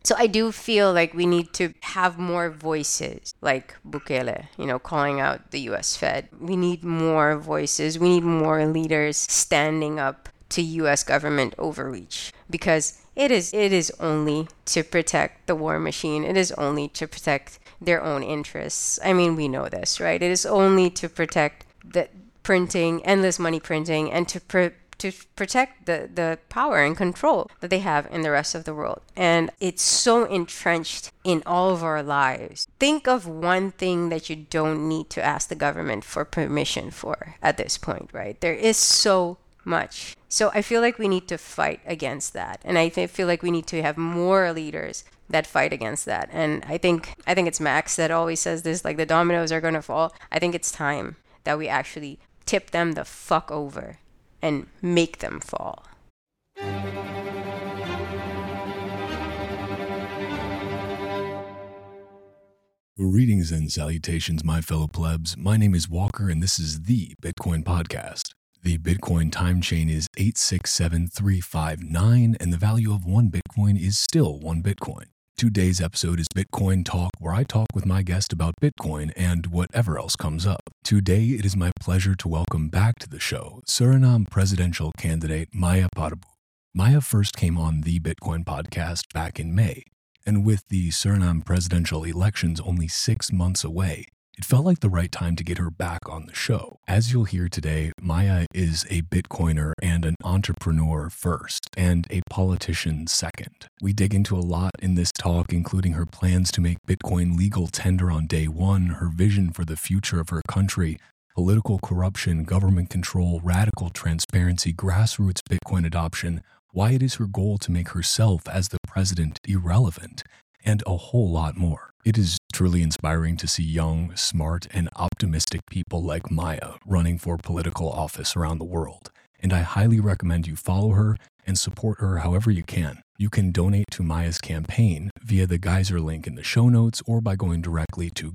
So I do feel like we need to have more voices, like Bukele, calling out the US Fed. We need more voices. We need more leaders standing up to US government overreach, because it is only to protect the war machine. It is only to protect their own interests. I mean, we know this, right? It is only to protect the printing, endless money printing, and to protect the power and control that they have in the rest of the world. And it's so entrenched in all of our lives. Think of one thing that you don't need to ask the government for permission for at this point, right? There is so much. So I feel like we need to fight against that. And feel like we need to have more leaders that fight against that. And I think it's Max that always says this, like the dominoes are going to fall. I think it's time that we actually tip them the fuck over and make them fall. Greetings and salutations, my fellow plebs. My name is Walker, and this is the Bitcoin Podcast. The Bitcoin time chain is 867359, and the value of one Bitcoin is still one Bitcoin. Today's episode is Bitcoin Talk, where I talk with my guest about Bitcoin and whatever else comes up. Today, it is my pleasure to welcome back to the show Suriname presidential candidate Maya Padabu. Maya first came on the Bitcoin Podcast back in May, and with the Suriname presidential elections only 6 months away, it felt like the right time to get her back on the show. As you'll hear today, Maya is a Bitcoiner and an entrepreneur first, and a politician second. We dig into a lot in this talk, including her plans to make Bitcoin legal tender on day one, her vision for the future of her country, political corruption, government control, radical transparency, grassroots Bitcoin adoption, why it is her goal to make herself as the president irrelevant, and a whole lot more. It is truly inspiring to see young, smart, and optimistic people like Maya running for political office around the world, and I highly recommend you follow her and support her however you can. You can donate to Maya's campaign via the Geyser link in the show notes or by going directly to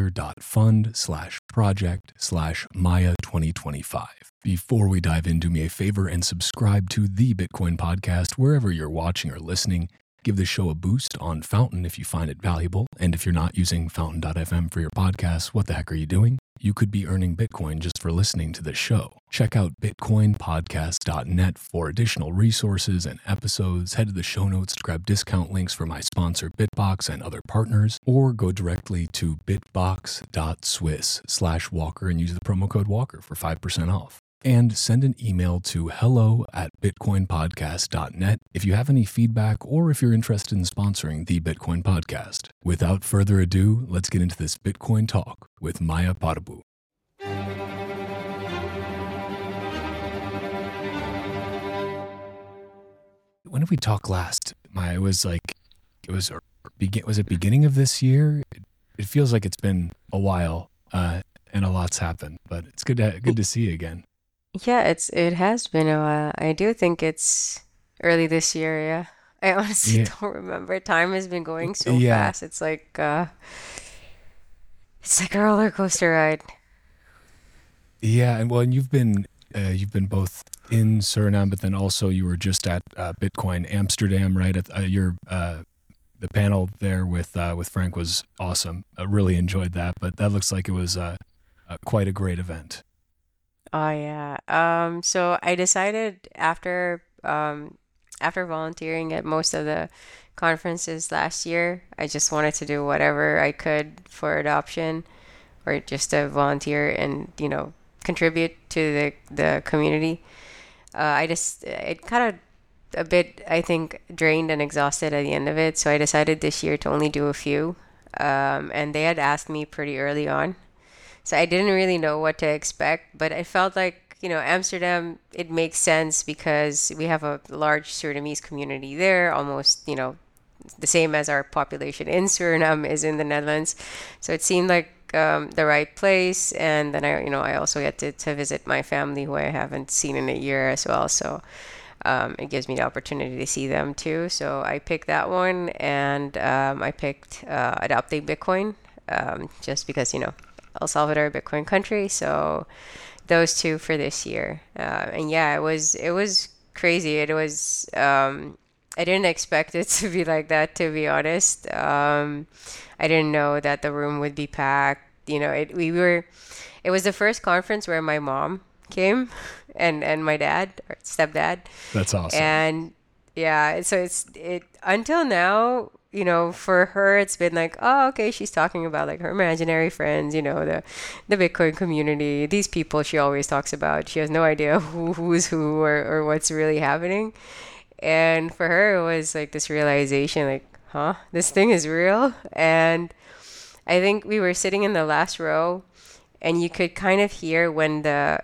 geyser.fund/project/Maya2025. Before we dive in, do me a favor and subscribe to the Bitcoin Podcast wherever you're watching or listening. Give the show a boost on Fountain if you find it valuable. And if you're not using Fountain.fm for your podcast, what the heck are you doing? You could be earning Bitcoin just for listening to this show. Check out bitcoinpodcast.net for additional resources and episodes. Head to the show notes to grab discount links for my sponsor Bitbox and other partners, or go directly to bitbox.swiss/Walker and use the promo code Walker for 5% off. And send an email to hello@bitcoinpodcast.net if you have any feedback or if you're interested in sponsoring the Bitcoin Podcast. Without further ado, let's get into this Bitcoin Talk with Maya Padabu. When did we talk last, Maya? It was it beginning of this year? It feels like it's been a while and a lot's happened, but it's good to see you again. Yeah, it has been a while. I do think it's early this year, yeah. I honestly don't remember. Time has been going so fast. It's like a roller coaster ride. Yeah, and you've been both in Suriname, but then also you were just at Bitcoin Amsterdam, right? At the panel there with Frank was awesome. I really enjoyed that, but that looks like it was quite a great event. Oh yeah. So I decided after volunteering at most of the conferences last year, I just wanted to do whatever I could for adoption, or just to volunteer and contribute to the community. It kind of a bit, I think, drained and exhausted at the end of it. So I decided this year to only do a few. And they had asked me pretty early on. So I didn't really know what to expect, but I felt like, Amsterdam, it makes sense because we have a large Surinamese community there, almost, the same as our population in Suriname is in the Netherlands. So it seemed like the right place. And then I also get to visit my family who I haven't seen in a year as well. So it gives me the opportunity to see them too. So I picked that one, and I picked Adopting Bitcoin just because, El Salvador, Bitcoin country. So those two for this year. And yeah, it was crazy. It was I didn't expect it to be like that, to be honest. I didn't know that the room would be packed. It was the first conference where my mom came and my dad, or stepdad. That's awesome. And yeah, so it until now, for her it's been like, oh, okay, she's talking about like her imaginary friends, the Bitcoin community, these people she always talks about. She has no idea who's who or what's really happening. And for her, it was like this realization, like, huh, this thing is real. And I think we were sitting in the last row, and you could kind of hear when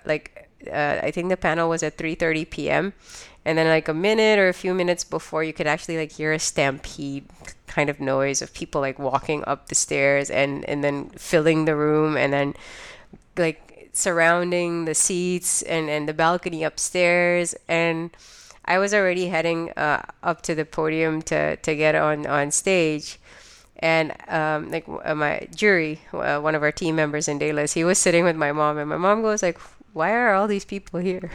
I think the panel was at 3:30 p.m. And then like a minute or a few minutes before, you could actually like hear a stampede kind of noise of people like walking up the stairs and then filling the room and then like surrounding the seats and the balcony upstairs. And I was already heading up to the podium to get on stage. And my jury, one of our team members in Dallas, he was sitting with my mom, and my mom goes like, "Why are all these people here?"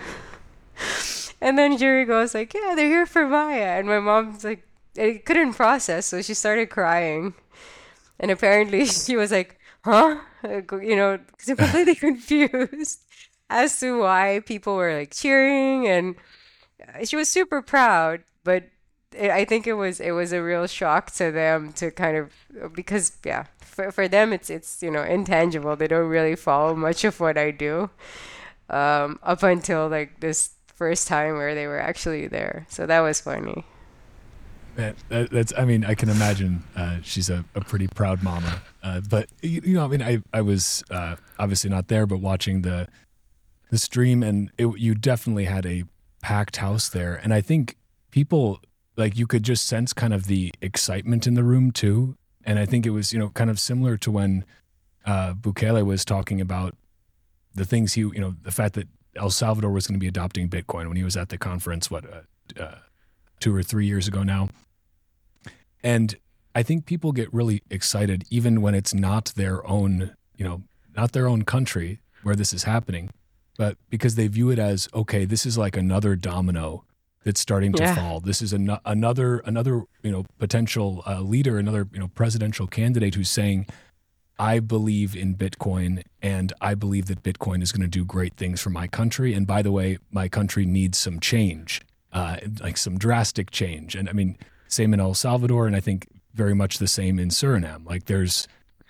And then jury goes like, "Yeah, they're here for Maya." And my mom's like, it couldn't process, so she started crying. And apparently she was like, "Huh?" Completely confused as to why people were like cheering, and she was super proud, but I think it was a real shock to them to kind of, because yeah, for them it's intangible. They don't really follow much of what I do up until like this first time where they were actually there. So that was funny. Man, that's. I mean, I can imagine she's a pretty proud mama. But I mean, I was obviously not there, but watching the stream, and you definitely had a packed house there, and I think people, like, you could just sense kind of the excitement in the room too. And I think it was kind of similar to when Bukele was talking about the things the fact that El Salvador was going to be adopting Bitcoin when he was at the conference, 2 or 3 years ago now. And I think people get really excited even when it's not their own, not their own country where this is happening, but because they view it as, okay, this is like another domino that's starting to fall. This is another potential leader, another presidential candidate who's saying, I believe in Bitcoin, and I believe that Bitcoin is going to do great things for my country. And by the way, my country needs some change, like some drastic change. And I mean, same in El Salvador, and I think very much the same in Suriname. Like there's,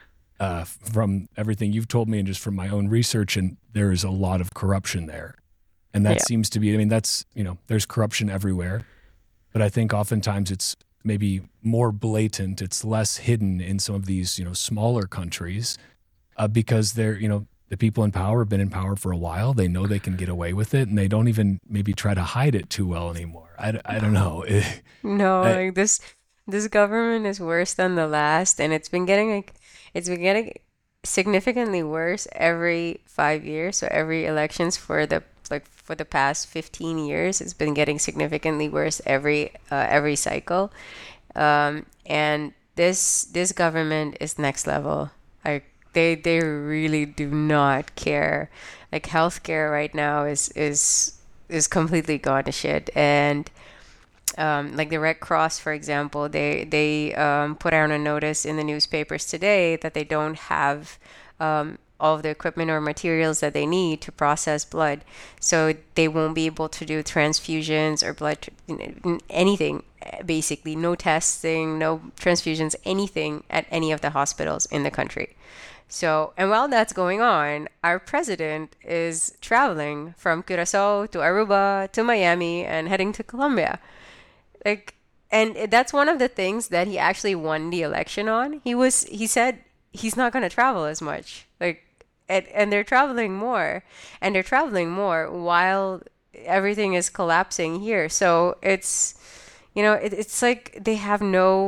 from everything you've told me and just from my own research, and there is a lot of corruption there. And that seems to be, I mean, that's, there's corruption everywhere. But I think oftentimes it's maybe more blatant. It's less hidden in some of these, smaller countries because they're, the people in power have been in power for a while. They know they can get away with it, and they don't even maybe try to hide it too well anymore. I don't know. No, like this government is worse than the last, and it's been getting significantly worse every 5 years. So every elections for the past 15 years, it's been getting significantly worse every cycle. And this government is next level. Like they really do not care. Like healthcare right now is completely gone to shit. And like the Red Cross, for example, they put out a notice in the newspapers today that they don't have all of the equipment or materials that they need to process blood, so they won't be able to do transfusions or anything. Basically, no testing, no transfusions, anything at any of the hospitals in the country. So, and while that's going on, our president is traveling from Curacao to Aruba to Miami and heading to Colombia. Like, and that's one of the things that he actually won the election on. He said he's not going to travel as much. Like, and they're traveling more while everything is collapsing here. So it's like they have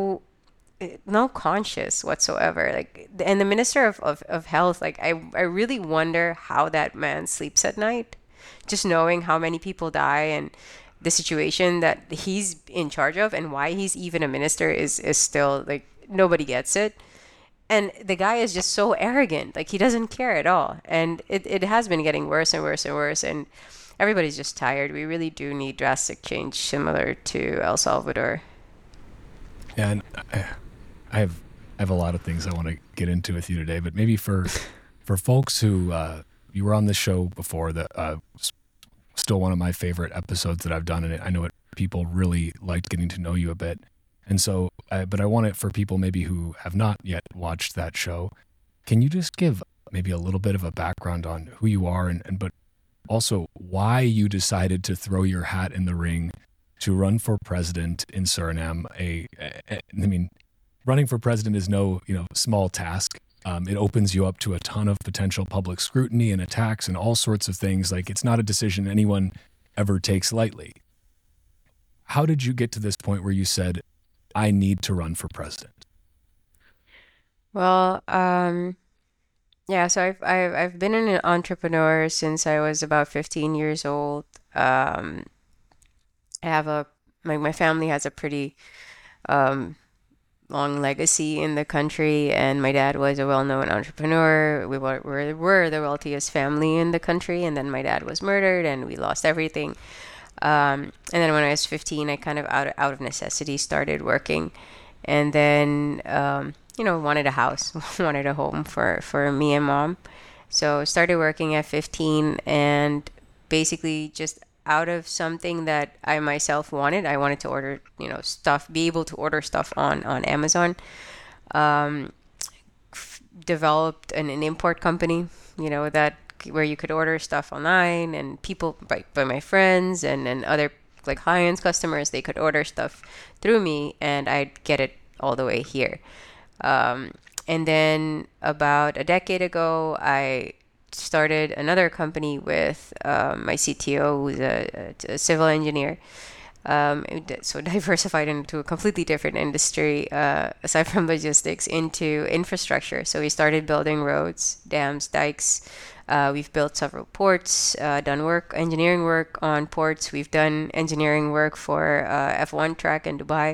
no conscience whatsoever. Like, and the minister of health, like I really wonder how that man sleeps at night, just knowing how many people die and the situation that he's in charge of, and why he's even a minister is still like nobody gets it. And the guy is just so arrogant, like he doesn't care at all. And it has been getting worse and worse and worse. And everybody's just tired. We really do need drastic change similar to El Salvador. And I have a lot of things I want to get into with you today, but maybe for folks who you were on this show before, that still one of my favorite episodes that I've done, and I know people really liked getting to know you a bit. And so, but I want it for people maybe who have not yet watched that show. Can you just give maybe a little bit of a background on who you are, and but also why you decided to throw your hat in the ring to run for president in Suriname? I mean, running for president is no small task. It opens you up to a ton of potential public scrutiny and attacks and all sorts of things. Like, it's not a decision anyone ever takes lightly. How did you get to this point where you said, I need to run for president? Well, yeah, so I've been an entrepreneur since I was about 15 years old. I have my family has a pretty um, long legacy in the country, and my dad was a well-known entrepreneur. We were the wealthiest family in the country, and then my dad was murdered, and we lost everything. And then when I was 15, I kind of out of necessity started working, and then wanted a house, wanted a home for me and mom. So started working at 15, and basically just out of something that I myself wanted, I wanted to order stuff, be able to order stuff on Amazon. Um, Developed an import company, that where you could order stuff online, and people by my friends and other like high-end customers, they could order stuff through me, and I'd get it all the way here. And then about a decade ago, I started another company with my CTO, who's a civil engineer. So diversified into a completely different industry, aside from logistics, into infrastructure. So we started building roads, dams, dikes. We've built several ports, done engineering work on ports. We've done engineering work for F1 track in Dubai.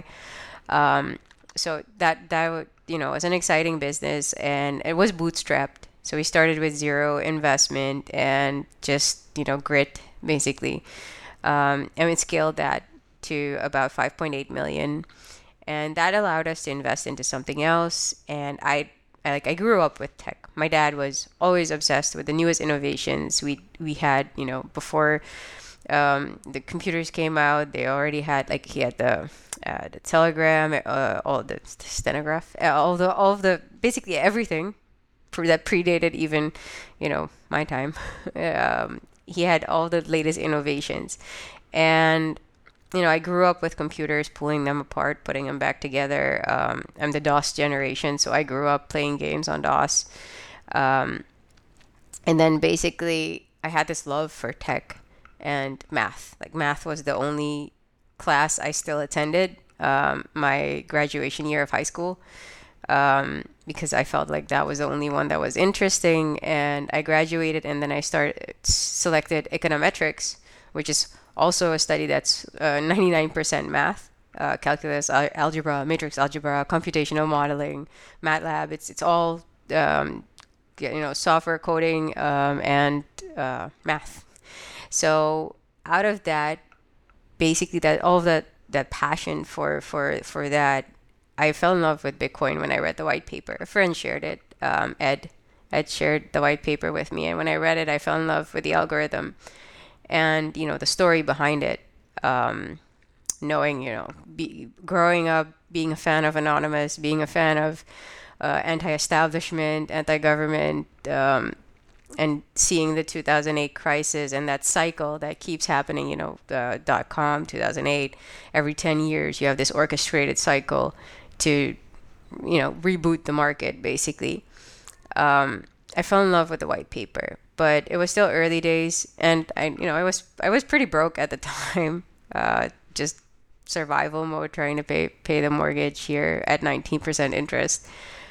So that was an exciting business, and it was bootstrapped. So we started with zero investment and just grit basically, and we scaled that to about 5.8 million, and that allowed us to invest into something else. And I grew up with tech. My dad was always obsessed with the newest innovations. We had before the computers came out, they already had he had the telegram, all the stenograph, all of the basically everything that predated even my time. He had all the latest innovations, and I grew up with computers, pulling them apart, putting them back together. I'm the DOS generation, so I grew up playing games on DOS. Um, and then basically, I had this love for tech and math. Like, math was the only class I still attended my graduation year of high school, because I felt like that was the only one that was interesting. And I graduated, and then I selected econometrics, which is also a study that's 99% math, calculus, algebra, matrix algebra, computational modeling, MATLAB. It's all software coding, and math. So out of that, basically that all of that passion for that, I fell in love with Bitcoin when I read the white paper. A friend shared it. Ed shared the white paper with me, and when I read it, I fell in love with the algorithm and the story behind it. Knowing growing up, being a fan of Anonymous, being a fan of anti-establishment, anti-government, and seeing the 2008 crisis and that cycle that keeps happening, .com 2008, every 10 years you have this orchestrated cycle to reboot the market basically. I fell in love with the white paper, but it was still early days, and I was pretty broke at the time, just survival mode, trying to pay the mortgage here at 19% interest.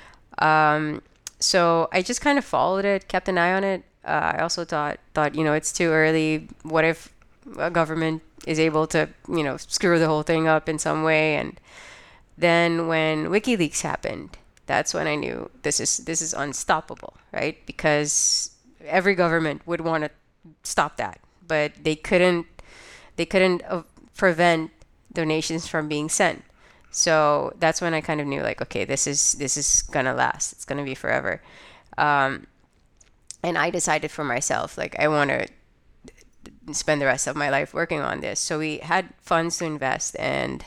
So I just kind of followed it, kept an eye on it. I also thought it's too early. What if a government is able to screw the whole thing up in some way? And then when WikiLeaks happened, that's when I knew this is unstoppable, right? Because every government would want to stop that, but they couldn't prevent donations from being sent. So that's when I kind of knew, like, okay, this is gonna last. It's gonna be forever. Um, and I decided for myself, like, I want to spend the rest of my life working on this. So we had funds to invest, and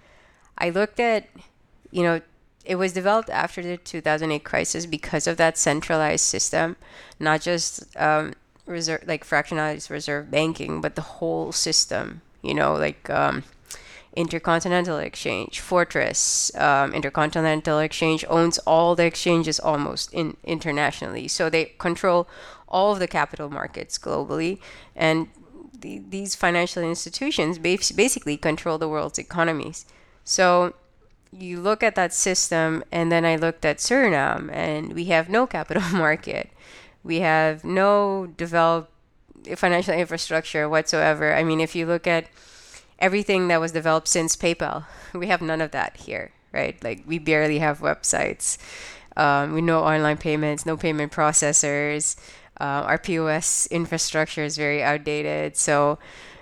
I looked at, you know, it was developed after the 2008 crisis because of that centralized system, not just reserve, like fractionalized reserve banking, but the whole system. Like Intercontinental Exchange, Fortress, Intercontinental Exchange owns all the exchanges almost internationally. So they control all of the capital markets globally, and these financial institutions basically control the world's economies. So you look at that system, and then I looked at Suriname, and we have no capital market. We have no developed financial infrastructure whatsoever. I mean, if you look at everything that was developed since PayPal, we have none of that here, right? Like, we barely have websites. We no online payments, no payment processors. Our POS infrastructure is very outdated. So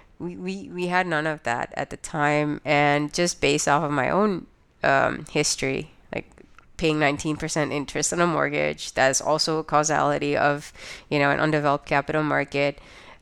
we had none of that at the time. And just based off of my own history, like paying 19% interest on a mortgage, that's also a causality of, an undeveloped capital market.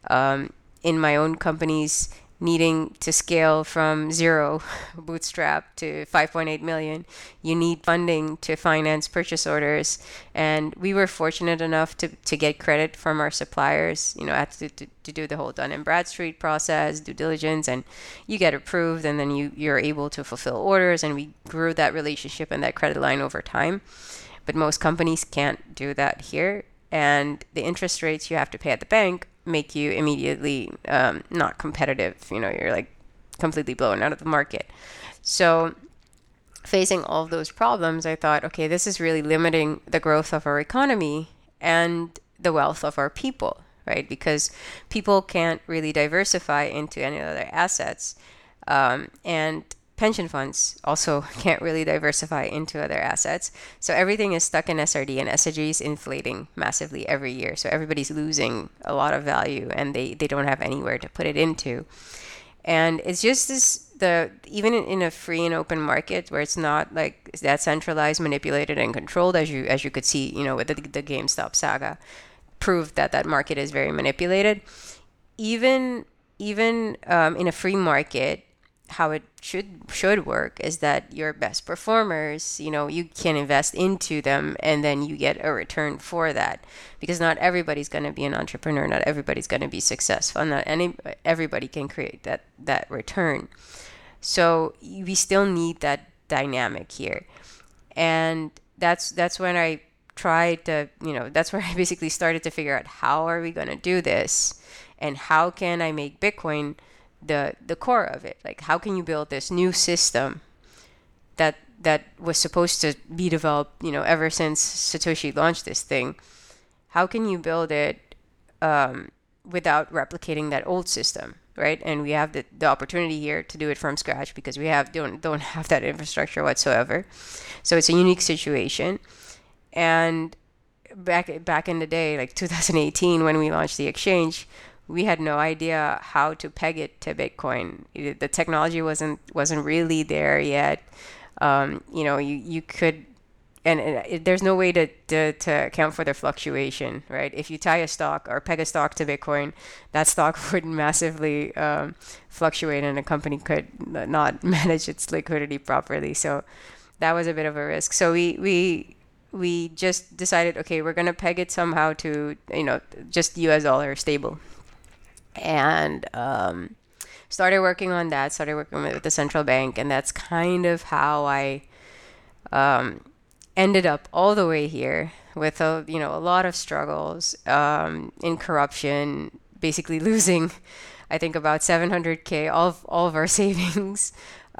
In my own companies, needing to scale from zero bootstrap to 5.8 million, you need funding to finance purchase orders. And we were fortunate enough to get credit from our suppliers, had to do the whole Dun & Bradstreet process, due diligence, and you get approved, and then you're able to fulfill orders. And we grew that relationship and that credit line over time. But most companies can't do that here. And the interest rates you have to pay at the bank make you immediately not competitive. You're like completely blown out of the market. So facing all of those problems, I thought, okay, this is really limiting the growth of our economy and the wealth of our people, right? Because people can't really diversify into any other assets. And pension funds also can't really diversify into other assets. So everything is stuck in SRD, and SRD is inflating massively every year. So everybody's losing a lot of value, and they don't have anywhere to put it into. And it's just even in a free and open market where it's not like that centralized, manipulated, and controlled, as you could see, with the GameStop saga, proved that market is very manipulated. Even in a free market, how it should work is that your best performers, you can invest into them, and then you get a return for that, because not everybody's going to be an entrepreneur, not everybody's going to be successful, not everybody can create that return. So we still need that dynamic here, and that's when I tried to, that's where I basically started to figure out, how are we going to do this, and how can I make Bitcoin the core of it? Like, how can you build this new system that was supposed to be developed, ever since Satoshi launched this thing? How can you build it without replicating that old system, right? And we have the opportunity here to do it from scratch, because we don't have that infrastructure whatsoever. So it's a unique situation. And back in the day, like 2018, when we launched the exchange, we had no idea how to peg it to Bitcoin. The technology wasn't really there yet. You could, and there's no way to account for the fluctuation, right? If you tie a stock or peg a stock to Bitcoin, that stock would massively fluctuate, and a company could not manage its liquidity properly. So that was a bit of a risk. So we just decided, okay, we're gonna peg it somehow to just US dollar stable. And started working on that, started working with the central bank, and that's kind of how I ended up all the way here with a lot of struggles in corruption, basically losing, I think, about 700K, all of our savings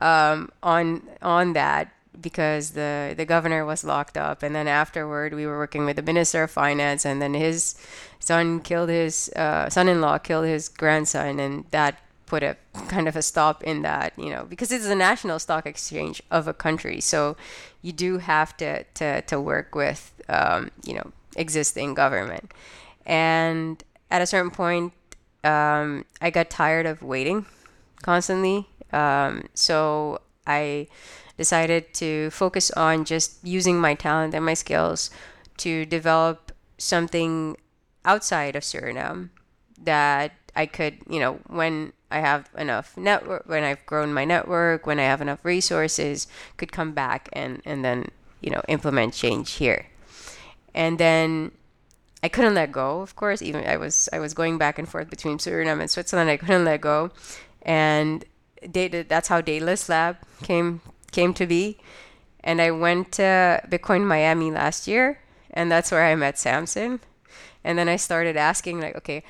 on that, because the governor was locked up. And then afterward, we were working with the Minister of Finance, and then his son son-in-law killed his grandson, and that put a kind of a stop in that, because it's a national stock exchange of a country. So you do have to work with existing government. And at a certain point, I got tired of waiting constantly. So I decided to focus on just using my talent and my skills to develop something outside of Suriname that I could, when I have enough network, when I've grown my network, when I have enough resources, could come back and then, implement change here. And then I couldn't let go, of course. Even I was going back and forth between Suriname and Switzerland. I couldn't let go, and that's how Daedalus Lab came to be. And I went to Bitcoin Miami last year, and that's where I met Samson. And then I started asking, like, okay,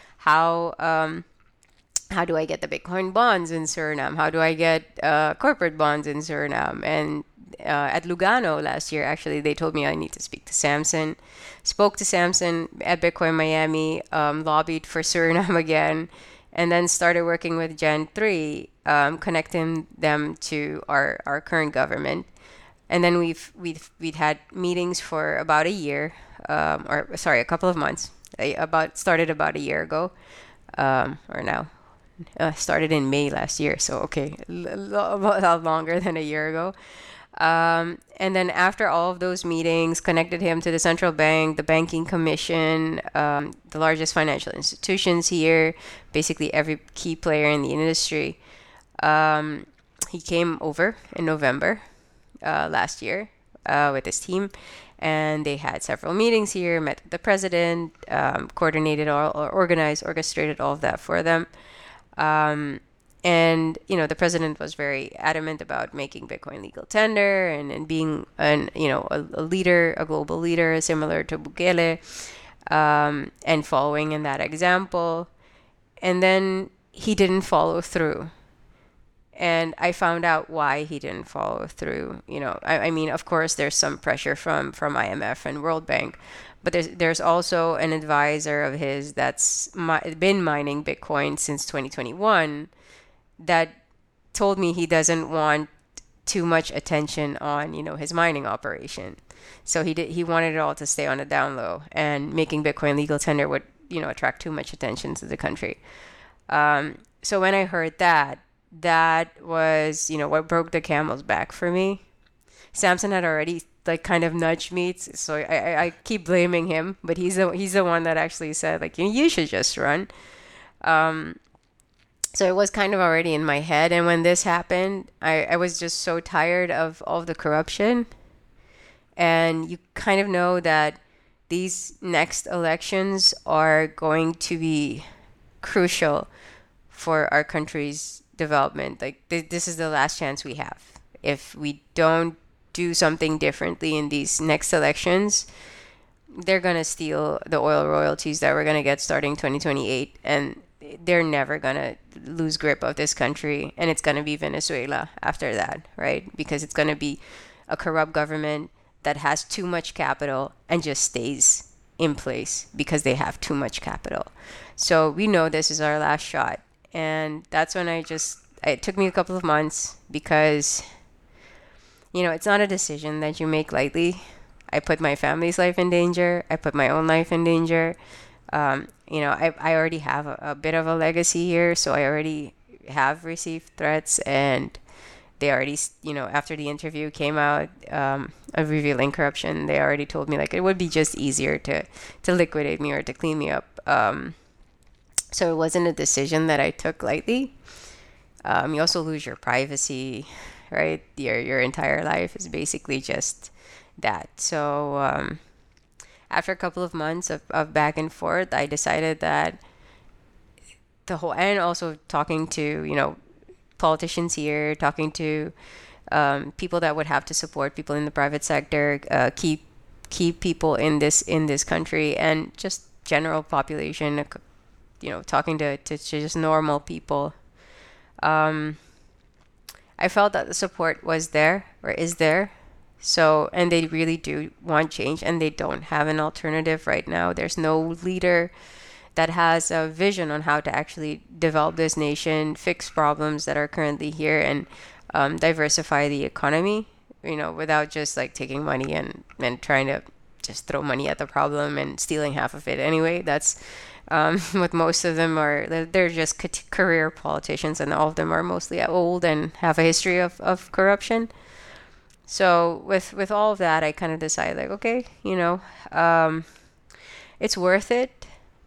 how do I get the Bitcoin bonds in Suriname? How do I get corporate bonds in Suriname? And at Lugano last year, actually, they told me I need to speak to Samson. Spoke to Samson at Bitcoin Miami, lobbied for Suriname again, and then started working with Gen 3, connecting them to our current government. And then we'd had meetings for about a year, or sorry, a couple of months. Started about a year ago, or now. Started in May last year, so okay, a lot longer than a year ago. And then after all of those meetings, connected him to the central bank, the banking commission, the largest financial institutions here, basically every key player in the industry. He came over in November last year with his team, and they had several meetings here, met with the president, coordinated or orchestrated all of that for them. And the president was very adamant about making Bitcoin legal tender and being a leader, a global leader similar to Bukele, and following in that example. And then he didn't follow through. And I found out why he didn't follow through. I mean, of course, there's some pressure from IMF and World Bank, but there's also an advisor of his that's been mining Bitcoin since 2021 that told me he doesn't want too much attention on his mining operation. So he wanted it all to stay on the down low, and making Bitcoin legal tender would attract too much attention to the country. So when I heard that was what broke the camel's back for me. Samson had already kind of nudged me, so I keep blaming him, but he's the one that actually said you should just run. So it was kind of already in my head, and when this happened, I was just so tired of all of the corruption. And you kind of know that these next elections are going to be crucial for our country's development. This is the last chance we have. If we don't do something differently in these next elections, they're going to steal the oil royalties that we're going to get starting 2028, and they're never going to lose grip of this country, and it's going to be Venezuela after that, right? Because it's going to be a corrupt government that has too much capital and just stays in place because they have too much capital. So we know this is our last shot, and that's when it took me a couple of months, because it's not a decision that you make lightly. I put my family's life in danger. I put my own life in danger. I already have a bit of a legacy here, so I already have received threats, and they already, after the interview came out of revealing corruption, they already told me it would be just easier to liquidate me or to clean me up. So it wasn't a decision that I took lightly. You also lose your privacy, right? Your entire life is basically just that. So after a couple of months of back and forth, I decided that and also talking to, politicians here, talking to people that would have to support people in the private sector, keep people in this country, and just general population, talking to just normal people. I felt that the support was there, or is there. So, and they really do want change, and they don't have an alternative right now. There's no leader that has a vision on how to actually develop this nation, fix problems that are currently here, and diversify the economy, without just taking money and trying to just throw money at the problem and stealing half of it anyway. That's what most of them are. They're just career politicians, and all of them are mostly old and have a history of corruption. So with all of that, I kind of decided like, okay, it's worth it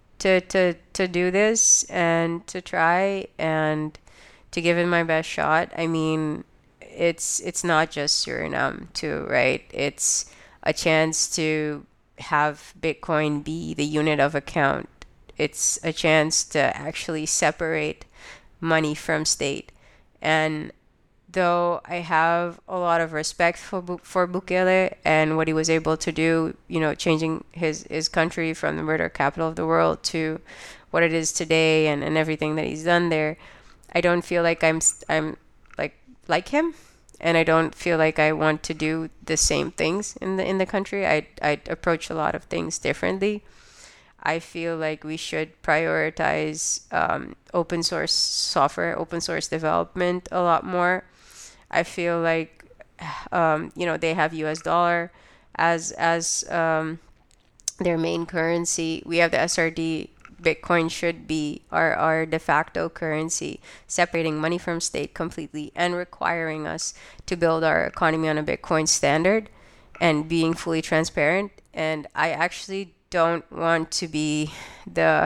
to do this and to try and to give it my best shot. I mean, it's not just Suriname too, right? It's a chance to have Bitcoin be the unit of account. It's a chance to actually separate money from state. And though I have a lot of respect for Bukele and what he was able to do, changing his country from the murder capital of the world to what it is today, and everything that he's done there, I don't feel like I'm like him, and I don't feel like I want to do the same things in the country. I approach a lot of things differently. I feel like we should prioritize open source software, open source development a lot more. I feel like they have US dollar as their main currency. We have the SRD. Bitcoin should be our de facto currency, separating money from state completely and requiring us to build our economy on a Bitcoin standard and being fully transparent. And I actually don't want to be the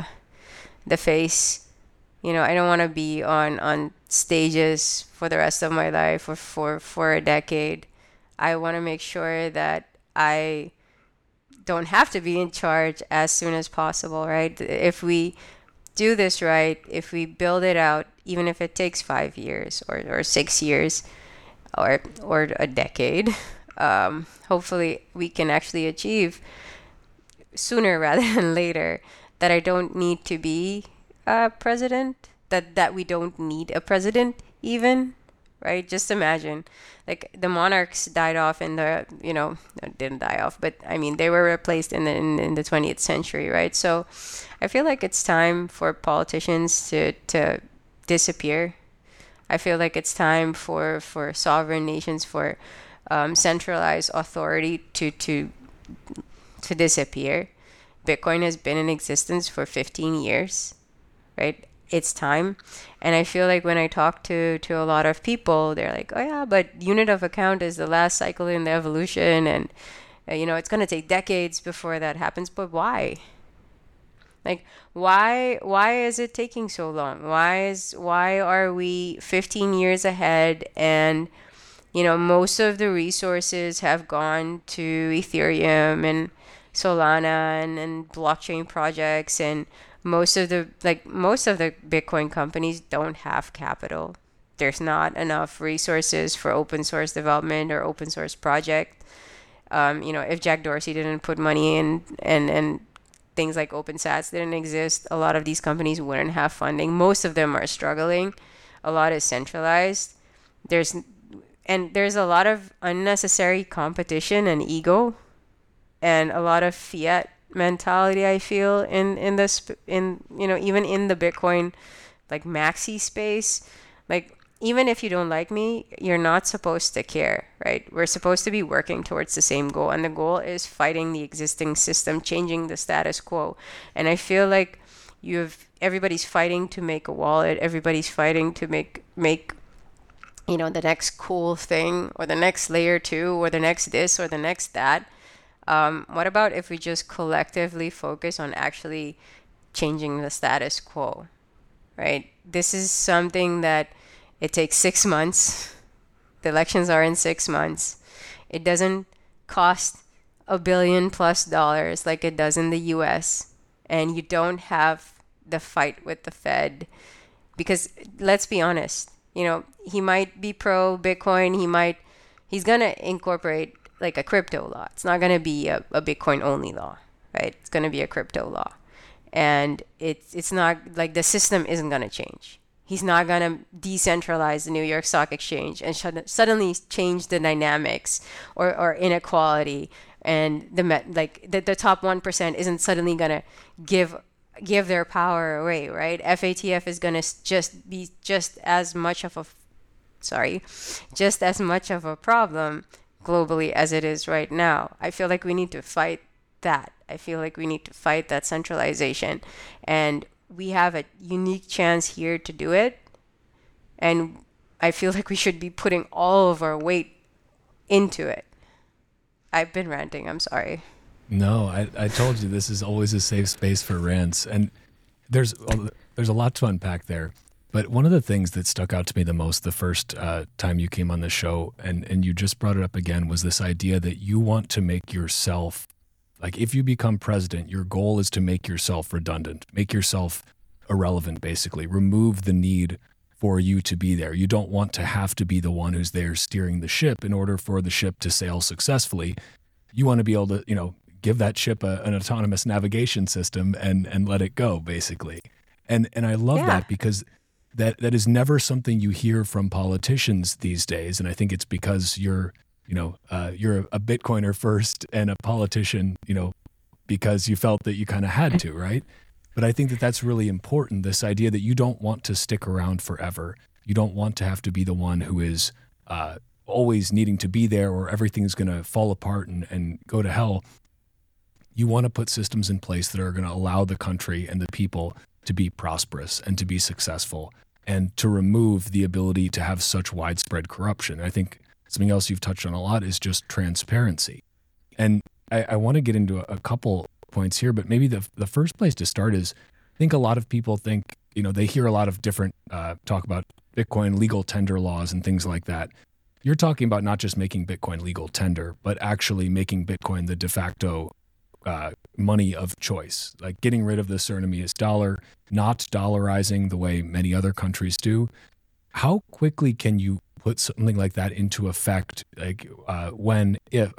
face. I don't want to be on stages for the rest of my life or for a decade. I want to make sure that I don't have to be in charge as soon as possible, right? If we do this right, if we build it out, even if it takes 5 years or 6 years or a decade, hopefully we can actually achieve sooner rather than later that I don't need to be a president, that we don't need a president even, right? Just imagine, like the monarchs died off in the, didn't die off, but I mean, they were replaced in the 20th century, right? So I feel like it's time for politicians to disappear. I feel like it's time for sovereign nations, for centralized authority to disappear. Bitcoin has been in existence for 15 years, right? It's time. And I feel like when I talk to a lot of people, they're like, oh yeah, but unit of account is the last cycle in the evolution, and it's going to take decades before that happens. But why? Like, why is it taking so long? Why are we 15 years ahead, and most of the resources have gone to Ethereum and Solana and blockchain projects, and most of the Bitcoin companies don't have capital. There's not enough resources for open source development or open source project. If Jack Dorsey didn't put money in, and things like OpenSats didn't exist, a lot of these companies wouldn't have funding. Most of them are struggling. A lot is centralized. There's a lot of unnecessary competition and ego, and a lot of fiat mentality, I feel, in this, even in the Bitcoin like maxi space. Like, even if you don't like me, you're not supposed to care, right? We're supposed to be working towards the same goal, and the goal is fighting the existing system, changing the status quo. And I feel like everybody's fighting to make a wallet, everybody's fighting to make the next cool thing, or the next layer 2, or the next this, or the next that. What about if we just collectively focus on actually changing the status quo, right? This is something that it takes 6 months. The elections are in 6 months. It doesn't cost $1 billion+ like it does in the US. And you don't have the fight with the Fed, because let's be honest, he might be pro Bitcoin. He's going to incorporate like a crypto law. It's not going to be a Bitcoin only law, right? It's going to be a crypto law. And it's not like the system isn't going to change. He's not going to decentralize the New York Stock Exchange and suddenly change the dynamics or inequality. And the top 1% isn't suddenly going to give their power away, right? FATF is going to just as much of a problem globally as it is right now. I feel like we need to fight that. I feel like we need to fight that centralization. And we have a unique chance here to do it. And I feel like we should be putting all of our weight into it. I've been ranting. I'm sorry. No, I told you this is always a safe space for rants. And there's a lot to unpack there. But one of the things that stuck out to me the most the first time you came on the show, and you just brought it up again, was this idea that you want to make yourself, like if you become president, your goal is to make yourself redundant, make yourself irrelevant, basically. Remove the need for you to be there. You don't want to have to be the one who's there steering the ship in order for the ship to sail successfully. You want to be able to, give that ship an autonomous navigation system and let it go, basically. And I love that because that is never something you hear from politicians these days. And I think it's because you're a Bitcoiner first and a politician, because you felt that you kind of had to, right? But I think that that's really important, this idea that you don't want to stick around forever. You don't want to have to be the one who is always needing to be there or everything's going to fall apart and go to hell. You want to put systems in place that are going to allow the country and the people to be prosperous and to be successful and to remove the ability to have such widespread corruption. I think something else you've touched on a lot is just transparency. And I want to get into a couple points here, but maybe the first place to start is, I think a lot of people think, they hear a lot of different talk about Bitcoin legal tender laws and things like that. You're talking about not just making Bitcoin legal tender, but actually making Bitcoin the de facto money of choice, like getting rid of the Surinamese dollar, not dollarizing the way many other countries do. How quickly can you put something like that into effect? Like when you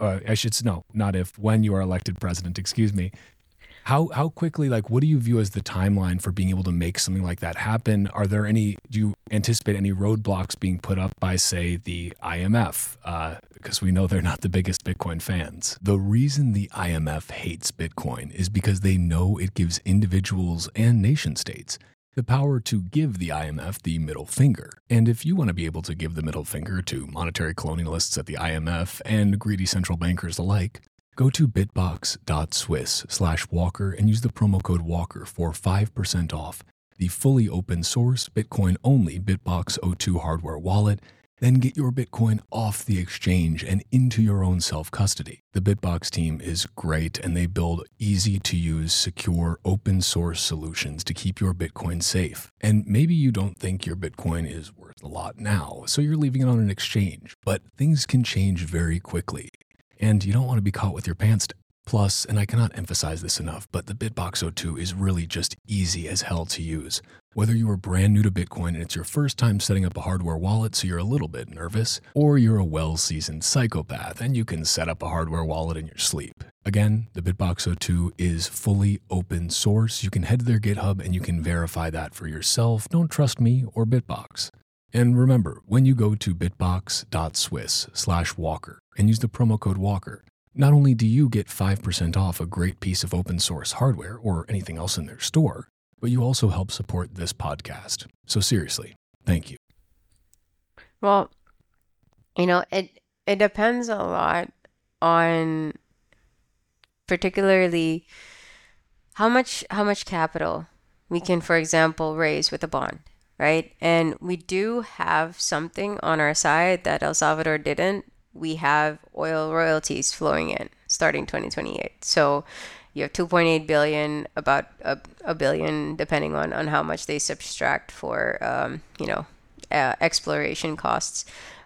are elected president, excuse me. How quickly, like, what do you view as the timeline for being able to make something like that happen? Do you anticipate any roadblocks being put up by, say, the IMF? Because we know they're not the biggest Bitcoin fans. The reason the IMF hates Bitcoin is because they know it gives individuals and nation states the power to give the IMF the middle finger. And if you want to be able to give the middle finger to monetary colonialists at the IMF and greedy central bankers alike, go to bitbox.swiss/Walker and use the promo code Walker for 5% off the fully open source Bitcoin only BitBox02 hardware wallet. Then get your Bitcoin off the exchange and into your own self-custody. The Bitbox team is great and they build easy to use, secure, open source solutions to keep your Bitcoin safe. And maybe you don't think your Bitcoin is worth a lot now, so you're leaving it on an exchange, but things can change very quickly. And you don't want to be caught with your pants down. Plus, and I cannot emphasize this enough, but the BitBox02 is really just easy as hell to use. Whether you are brand new to Bitcoin and it's your first time setting up a hardware wallet so you're a little bit nervous, or you're a well-seasoned psychopath and you can set up a hardware wallet in your sleep. Again, the BitBox02 is fully open source. You can head to their GitHub and you can verify that for yourself. Don't trust me or Bitbox. And remember, when you go to bitbox.swiss/Walker and use the promo code Walker, not only do you get 5% off a great piece of open source hardware or anything else in their store, but you also help support this podcast. So seriously, thank you. Well, it depends a lot on particularly how much capital we can, for example, raise with a bond, right? And we do have something on our side that El Salvador didn't. We have oil royalties flowing in starting 2028. So you have 2.8 billion, about a billion, depending on how much they subtract for, exploration costs.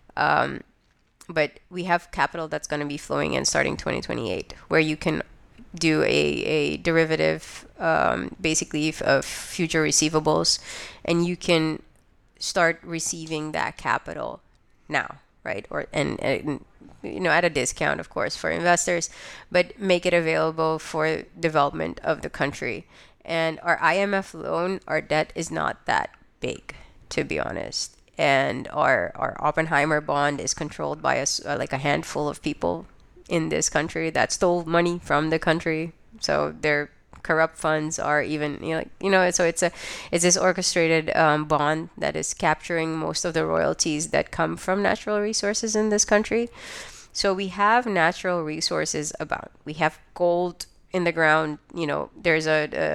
But we have capital that's going to be flowing in starting 2028, where you can do a derivative, basically, of future receivables, and you can start receiving that capital now. Right? And at a discount, of course, for investors, but make it available for development of the country. And our IMF loan, our debt is not that big, to be honest. And our Oppenheimer bond is controlled by a handful of people in this country that stole money from the country. So their corrupt funds are even, so it's this orchestrated bond that is capturing most of the royalties that come from natural resources in this country. So we have natural resources abound. We have gold in the ground, there's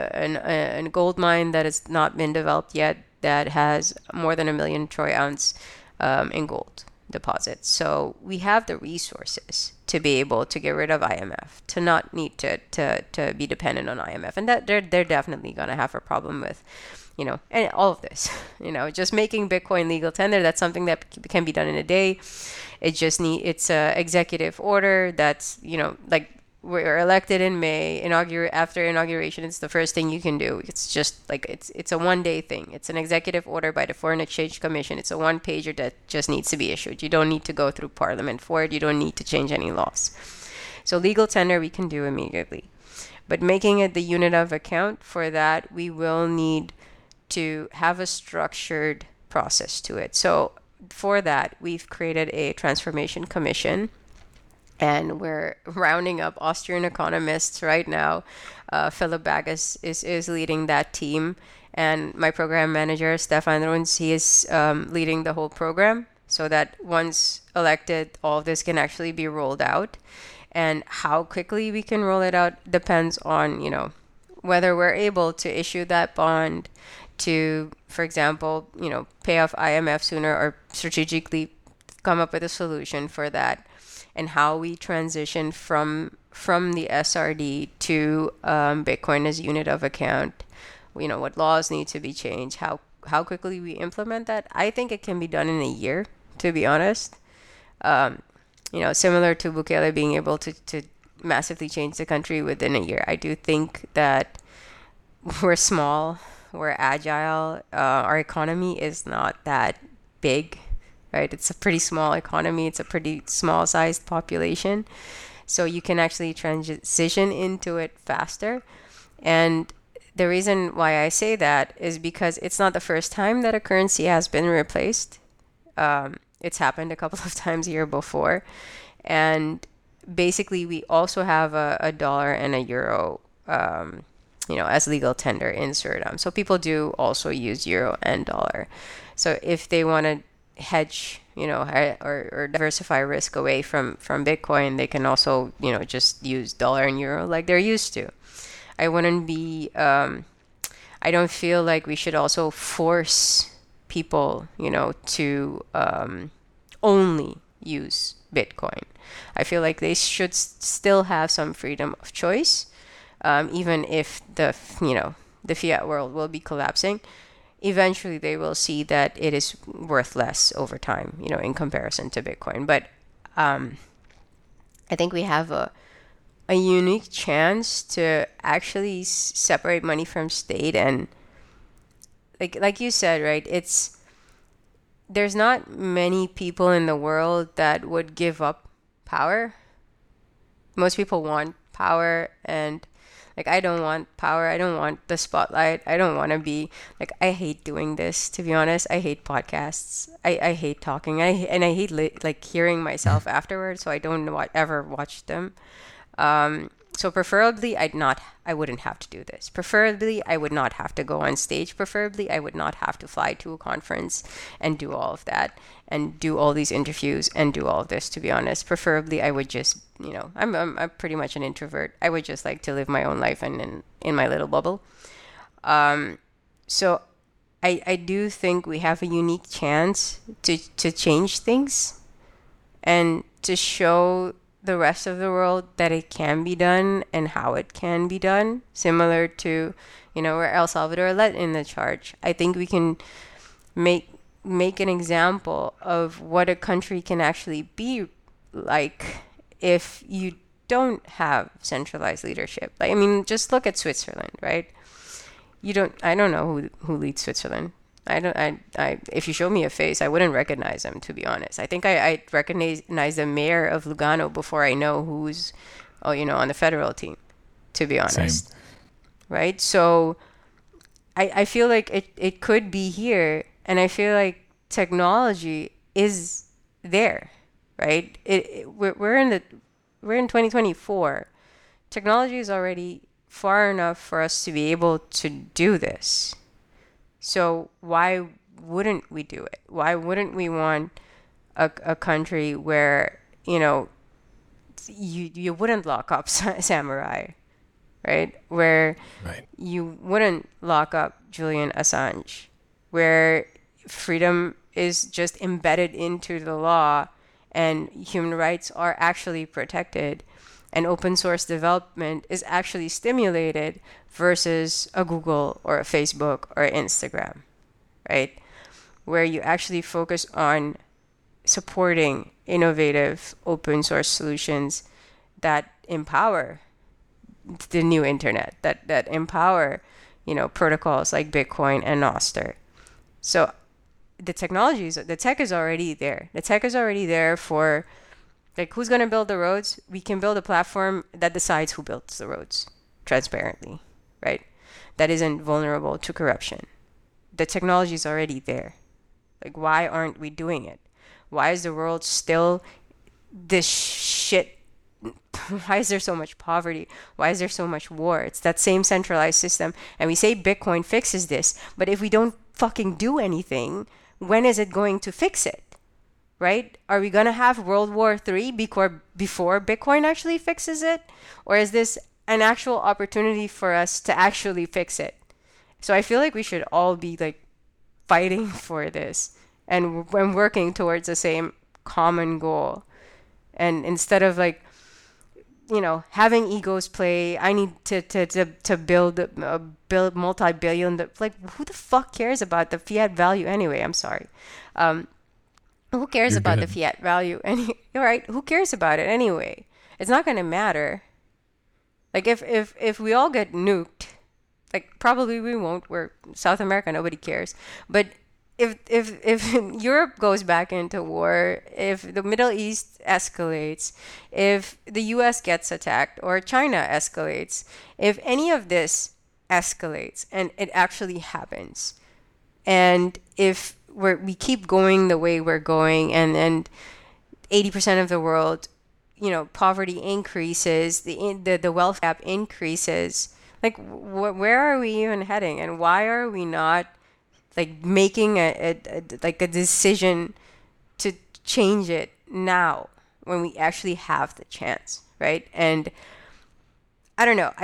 a gold mine that has not been developed yet that has more than 1 million troy ounce in gold deposits. So we have the resources to be able to get rid of IMF, to not need to be dependent on IMF, and that they're definitely gonna have a problem with, and all of this, just making Bitcoin legal tender. That's something that can be done in a day. It's a executive order that's, like, we're elected in May, after inauguration, it's the first thing you can do. It's just like, it's a 1 day thing. It's an executive order by the Foreign Exchange Commission. It's a 1-pager that just needs to be issued. You don't need to go through Parliament for it. You don't need to change any laws. So legal tender we can do immediately. But making it the unit of account, for that, we will need to have a structured process to it. So for that, we've created a transformation commission, and we're rounding up Austrian economists right now. Philip Bagas is leading that team, and my program manager, Stefan Runs, he is leading the whole program, so that once elected, all of this can actually be rolled out. And how quickly we can roll it out depends on, whether we're able to issue that bond to, for example, pay off IMF sooner, or strategically come up with a solution for that, and how we transition from the SRD to Bitcoin as unit of account. What laws need to be changed, how quickly we implement that. I think it can be done in a year, to be honest. Similar to Bukele being able to massively change the country within a year. I do think that we're small, we're agile, our economy is not that big, right? It's a pretty small economy. It's a pretty small sized population. So you can actually transition into it faster. And the reason why I say that is because it's not the first time that a currency has been replaced. It's happened a couple of times here before. And basically, we also have a dollar and a euro, as legal tender in Suriname. So people do also use euro and dollar. So if they want to hedge, or diversify risk away from Bitcoin, they can also, just use dollar and euro like they're used to. I don't feel like we should also force people, to only use Bitcoin. I feel like they should still have some freedom of choice, even if the fiat world will be collapsing. Eventually they will see that it is worth less over time, in comparison to Bitcoin. But I think we have a unique chance to actually separate money from state. And like you said, right, there's not many people in the world that would give up power. Most people want power, and I don't want power. I don't want the spotlight. I don't want to be I hate doing this, to be honest. I hate podcasts. I hate talking. I hate hearing myself afterwards. So I don't ever watch them. So preferably I wouldn't have to do this. Preferably I would not have to go on stage. Preferably I would not have to fly to a conference and do all of that and do all these interviews and do all of this, to be honest. Preferably I would just, I'm pretty much an introvert. I would just like to live my own life and in my little bubble. So I do think we have a unique chance to change things and to show the rest of the world that it can be done and how it can be done, similar to, where El Salvador led in the charge. I think we can make an example of what a country can actually be like if you don't have centralized leadership. Just look at Switzerland, right? I don't know who leads Switzerland. If you show me a face, I wouldn't recognize him, to be honest. I think I recognize the mayor of Lugano before I know who's, on the federal team, to be honest. Same. Right? So I feel like it could be here, and I feel like technology is there, right? We're in 2024. Technology is already far enough for us to be able to do this. So why wouldn't we do it? Why wouldn't we want a country where, you wouldn't lock up samurai, right? Where Right. you wouldn't lock up Julian Assange, where freedom is just embedded into the law and human rights are actually protected and open source development is actually stimulated versus a Google or a Facebook or Instagram, right? Where you actually focus on supporting innovative open source solutions that empower the new internet, that empower, protocols like Bitcoin and Nostr. So the tech is already there. The tech is already there for, like, who's going to build the roads? We can build a platform that decides who builds the roads transparently, right? That isn't vulnerable to corruption. The technology is already there. Like, why aren't we doing it? Why is the world still this shit? Why is there so much poverty? Why is there so much war? It's that same centralized system. And we say Bitcoin fixes this, but if we don't fucking do anything, when is it going to fix it? Right? Are we going to have World War III before Bitcoin actually fixes it? Or is this an actual opportunity for us to actually fix it? So I feel like we should all be like fighting for this and when working towards the same common goal. And instead of like, having egos play, I need to build multi-billion, like, who the fuck cares about the fiat value anyway? I'm sorry. Who cares You're about good. the fiat value? Right? Who cares about it anyway? It's not going to matter. Like, if we all get nuked, like, probably we won't. We're South America, nobody cares. But if Europe goes back into war, if the Middle East escalates, if the US gets attacked or China escalates, if any of this escalates and it actually happens, and if we keep going the way we're going, and 80% of the world, poverty increases, the wealth gap increases, like, where are we even heading, and why are we not like making a decision to change it now when we actually have the chance, right? And I don't know,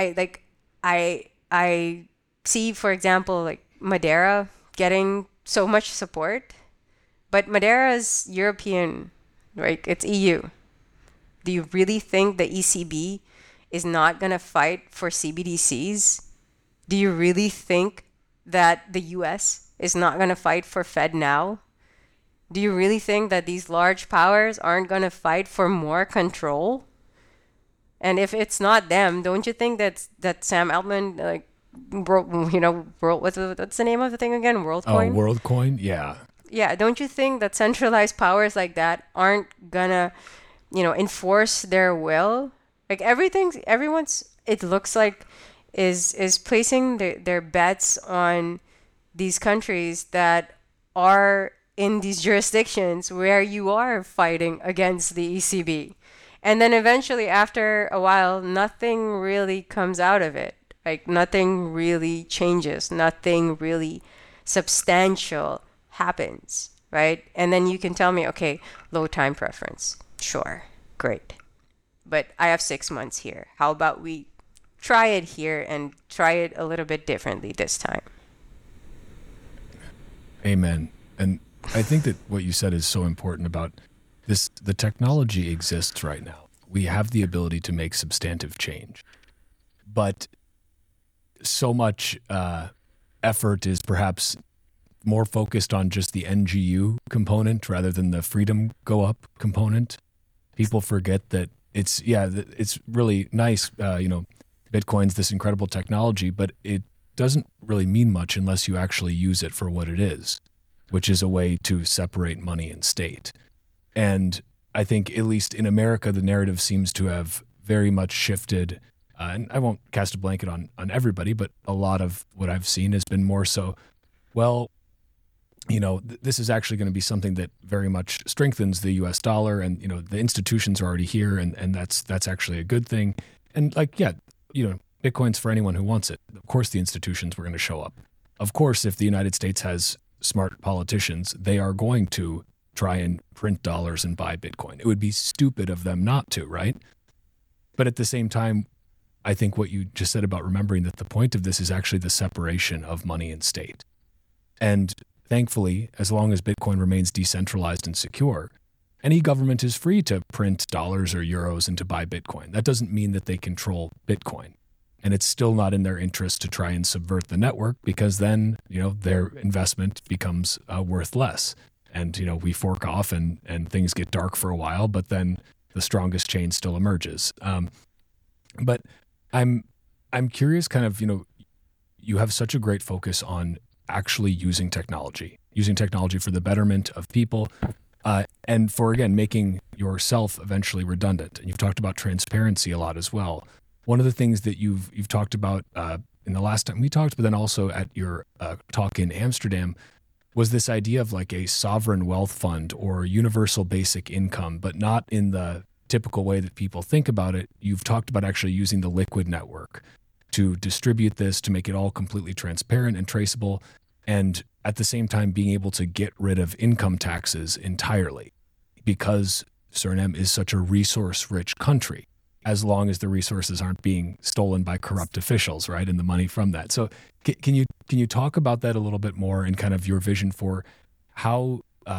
I see, for example, like Madeira getting so much support, but Madeira is European, right? It's EU. Do you really think the ECB is not going to fight for CBDCs? Do you really think that the US is not going to fight for FedNow? Do you really think that these large powers aren't going to fight for more control? And if it's not them, don't you think that Sam Altman, like, what's the name of the thing again? WorldCoin? Oh, WorldCoin? Yeah. Yeah, don't you think that centralized powers like that aren't gonna, enforce their will? Like, everyone's, it looks like, is placing their bets on these countries that are in these jurisdictions where you are fighting against the ECB. And then eventually, after a while, nothing really comes out of it. Like, nothing really changes. Nothing really substantial happens, right? And then you can tell me, okay, low time preference. Sure, great. But I have 6 months here. How about we try it here and try it a little bit differently this time? Amen. And I think that what you said is so important about this. The technology exists right now. We have the ability to make substantive change. But so much effort is perhaps more focused on just the NGU component rather than the freedom go up component. People forget that it's really nice, Bitcoin's this incredible technology, but it doesn't really mean much unless you actually use it for what it is, which is a way to separate money and state. And I think, at least in America, the narrative seems to have very much shifted. And I won't cast a blanket on everybody, but a lot of what I've seen has been more so, well, this is actually going to be something that very much strengthens the US dollar, and, the institutions are already here, and that's actually a good thing. And Bitcoin's for anyone who wants it. Of course, the institutions were going to show up. Of course, if the United States has smart politicians, they are going to try and print dollars and buy Bitcoin. It would be stupid of them not to, right? But at the same time, I think what you just said about remembering that the point of this is actually the separation of money and state. And thankfully, as long as Bitcoin remains decentralized and secure, any government is free to print dollars or euros and to buy Bitcoin. That doesn't mean that they control Bitcoin. And it's still not in their interest to try and subvert the network, because then, their investment becomes worth less. And, we fork off and things get dark for a while, but then the strongest chain still emerges. But I'm curious, kind of, you have such a great focus on actually using technology for the betterment of people, and for, again, making yourself eventually redundant. And you've talked about transparency a lot as well. One of the things that you've talked about in the last time we talked, but then also at your talk in Amsterdam, was this idea of like a sovereign wealth fund or universal basic income, but not in the typical way that people think about it. You've talked about actually using the Liquid network to distribute this, to make it all completely transparent and traceable, and at the same time being able to get rid of income taxes entirely, because Suriname is such a resource-rich country, as long as the resources aren't being stolen by corrupt officials, right, and the money from that. So can you talk about that a little bit more, and kind of your vision for how,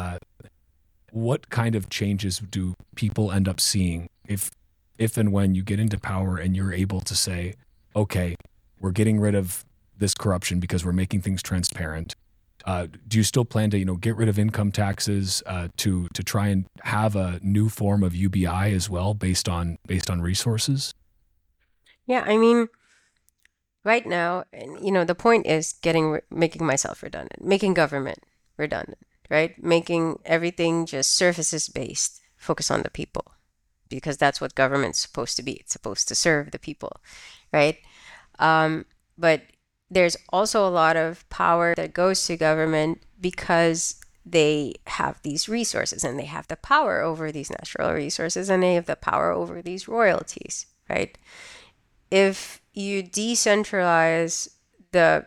what kind of changes do people end up seeing if and when you get into power and you're able to say, okay, we're getting rid of this corruption because we're making things transparent. Do you still plan to, get rid of income taxes to try and have a new form of UBI as well, based on resources? Yeah, I mean, right now, the point is making myself redundant, making government redundant, right? Making everything just services based, focus on the people, because that's what government's supposed to be. It's supposed to serve the people, right? But there's also a lot of power that goes to government because they have these resources, and they have the power over these natural resources, and they have the power over these royalties, right? If you decentralize the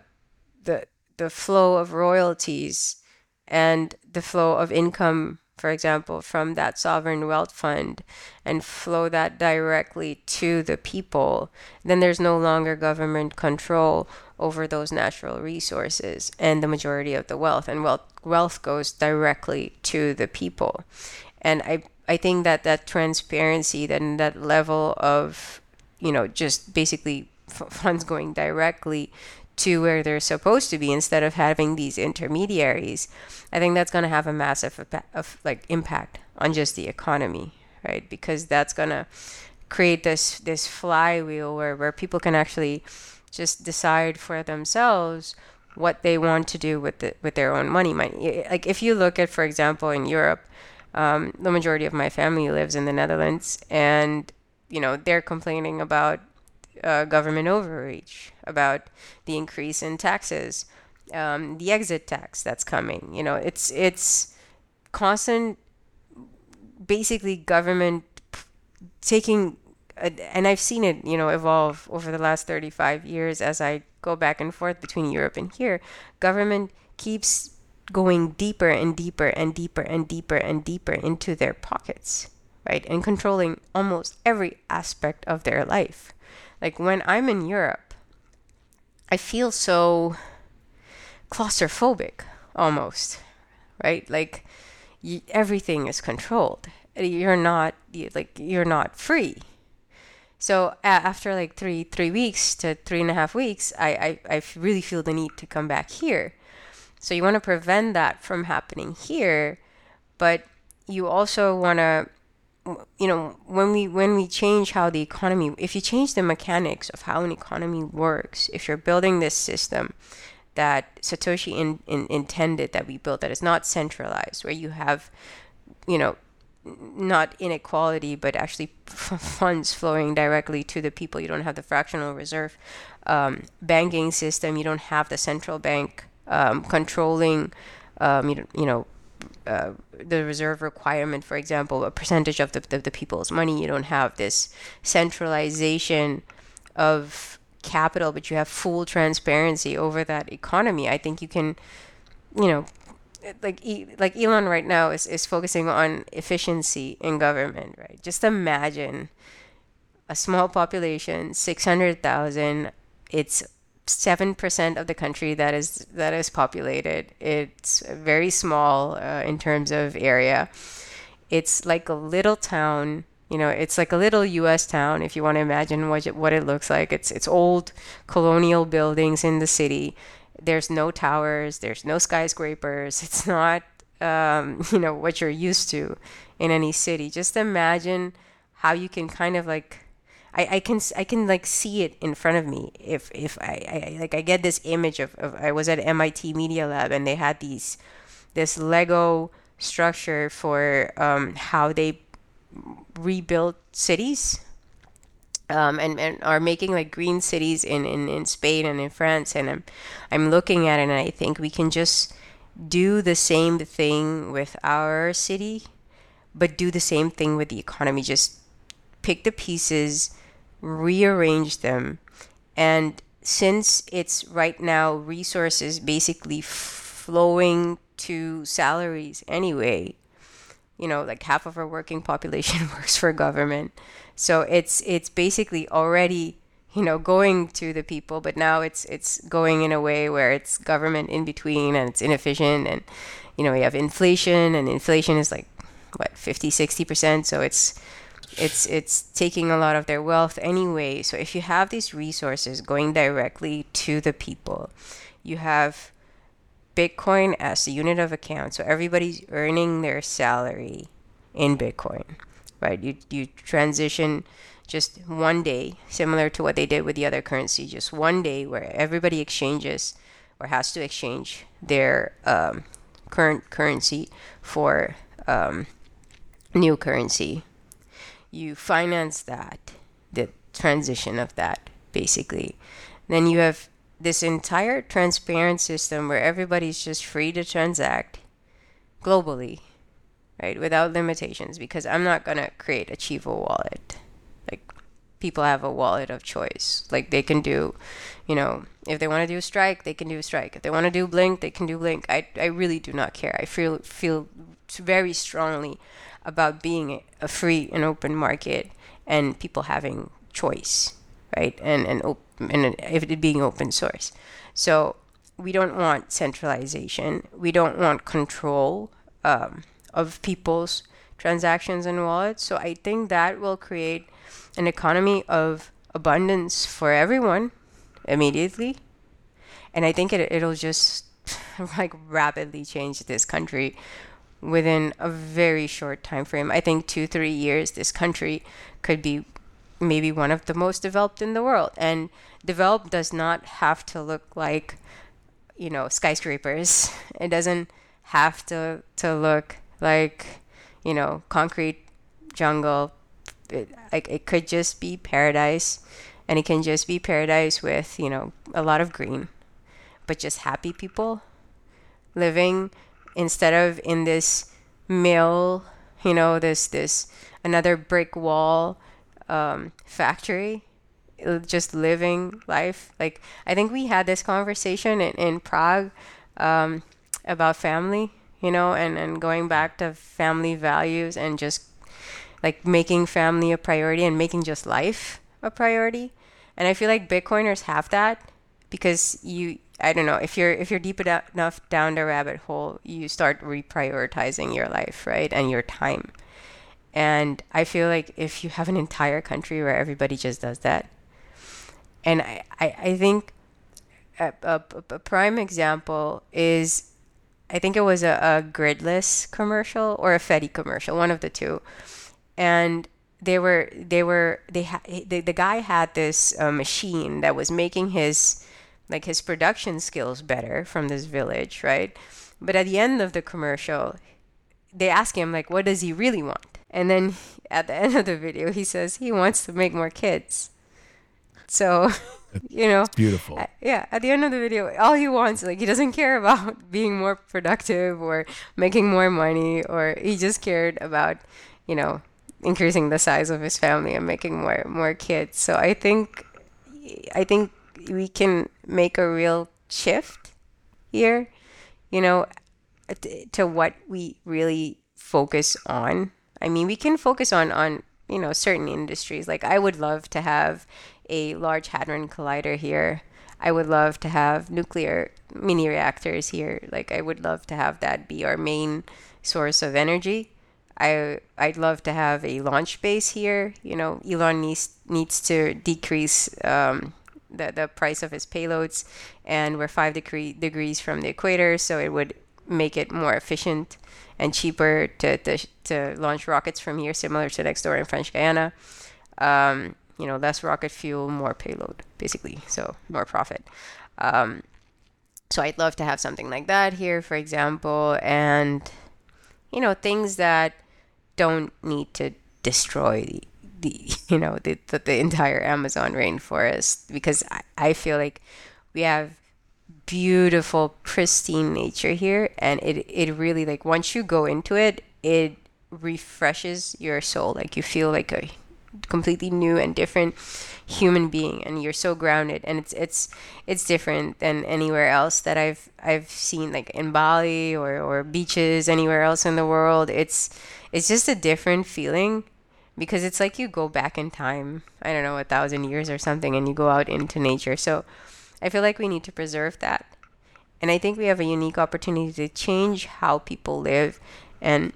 flow of royalties and the flow of income, for example, from that sovereign wealth fund, and flow that directly to the people, then there's no longer government control over those natural resources and the majority of the wealth. And wealth goes directly to the people. And I think that transparency, then that level of, just basically funds going directly to where they're supposed to be, instead of having these intermediaries, I think that's going to have a massive impact on just the economy, right? Because that's going to create this flywheel where people can actually just decide for themselves what they want to do with their own money. Like if you look at, for example, in Europe, the majority of my family lives in the Netherlands, and they're complaining about government overreach, about the increase in taxes, the exit tax that's coming. It's constant, basically government taking, and I've seen it, evolve over the last 35 years as I go back and forth between Europe and here. Government keeps going deeper and deeper and deeper and deeper and deeper into their pockets, right? And controlling almost every aspect of their life. Like when I'm in Europe, I feel so claustrophobic almost, right? Like everything is controlled. You're not free. So after like three weeks to 3.5 weeks, I really feel the need to come back here. So you want to prevent that from happening here, but you also want to, when we change how the economy, if you change the mechanics of how an economy works, if you're building this system that Satoshi intended that we build, that is not centralized, where you have, not inequality, but actually funds flowing directly to the people. You don't have the fractional reserve banking system. You don't have the central bank controlling, the reserve requirement, for example, a percentage of the people's money. You don't have this centralization of capital, but you have full transparency over that economy. I think you can, like Elon right now is focusing on efficiency in government, right? Just imagine a small population, 600,000. It's 7% of the country that is populated. It's very small in terms of area. It's like a little town. It's like a little U.S. town if you want to imagine what it looks like. It's old colonial buildings in the city. There's no towers. There's no skyscrapers. It's not what you're used to in any city. Just imagine how you can kind of like I can like see it in front of me if I get this image of I was at MIT Media Lab and they had this Lego structure for how they rebuilt cities, and are making like green cities in Spain and in France, and I'm looking at it and I think we can just do the same thing with our city, but do the same thing with the economy. Just pick the pieces, rearrange them, and since it's right now resources basically flowing to salaries anyway, like half of our working population works for government. So it's basically already, going to the people, but now it's going in a way where it's government in between and it's inefficient, and we have inflation, and inflation is like what, 50-60%, so it's taking a lot of their wealth anyway. So if you have these resources going directly to the people, you have Bitcoin as the unit of account. So everybody's earning their salary in Bitcoin, right? You transition just one day, similar to what they did with the other currency, just one day where everybody exchanges or has to exchange their current currency for new currency. You finance that, the transition of that, basically. Then you have this entire transparent system where everybody's just free to transact globally, right, without limitations, because I'm not going to create a Chivo wallet. Like, people have a wallet of choice. Like, they can do, if they want to do Strike, they can do Strike. If they want to do Blink, they can do Blink. I really do not care. I feel very strongly about being a free and open market and people having choice, right? And if it being open source. So we don't want centralization. We don't want control of people's transactions and wallets. So I think that will create an economy of abundance for everyone immediately. And I think it'll just like rapidly change this country within a very short time frame. I think 2-3 years, this country could be maybe one of the most developed in the world. And developed does not have to look like, skyscrapers. It doesn't have to look like, concrete jungle. It could just be paradise, and it can just be paradise with, a lot of green, but just happy people living, instead of in this mill, this another brick wall factory, just living life. Like, I think we had this conversation in Prague about family, and going back to family values and just like making family a priority and making just life a priority. And I feel like Bitcoiners have that because I don't know, if you're deep enough down the rabbit hole, you start reprioritizing your life, right? And your time. And I feel like if you have an entire country where everybody just does that, and I think a prime example is, I think it was a Gridless commercial or a Fedi commercial, one of the two. And the guy had this machine that was making his production skills better from this village, right? But at the end of the commercial, they ask him, like, what does he really want? And then at the end of the video, he says he wants to make more kids. So, It's beautiful. At the end of the video, all he wants, like, he doesn't care about being more productive or making more money, or he just cared about, increasing the size of his family and making more kids. So I think we can make a real shift here, to what we really focus on. I mean, we can focus on certain industries. Like I would love to have a Large Hadron Collider here. I would love to have nuclear mini reactors here. Like I would love to have that be our main source of energy. I'd love to have a launch base here. Elon needs to decrease the price of his payloads, and we're degrees from the equator, so it would make it more efficient and cheaper to launch rockets from here, similar to next door in French Guiana. Less rocket fuel, more payload, basically, so more profit. So I'd love to have something like that here, for example, and things that don't need to destroy the entire Amazon rainforest, because I feel like we have beautiful, pristine nature here, and it really, like, once you go into it, it refreshes your soul. Like you feel like a completely new and different human being, and you're so grounded, and it's different than anywhere else that I've seen, like in Bali or beaches anywhere else in the world. It's just a different feeling, because it's like you go back in time, I don't know, 1,000 years or something, and you go out into nature. So I feel like we need to preserve that, and I think we have a unique opportunity to change how people live. And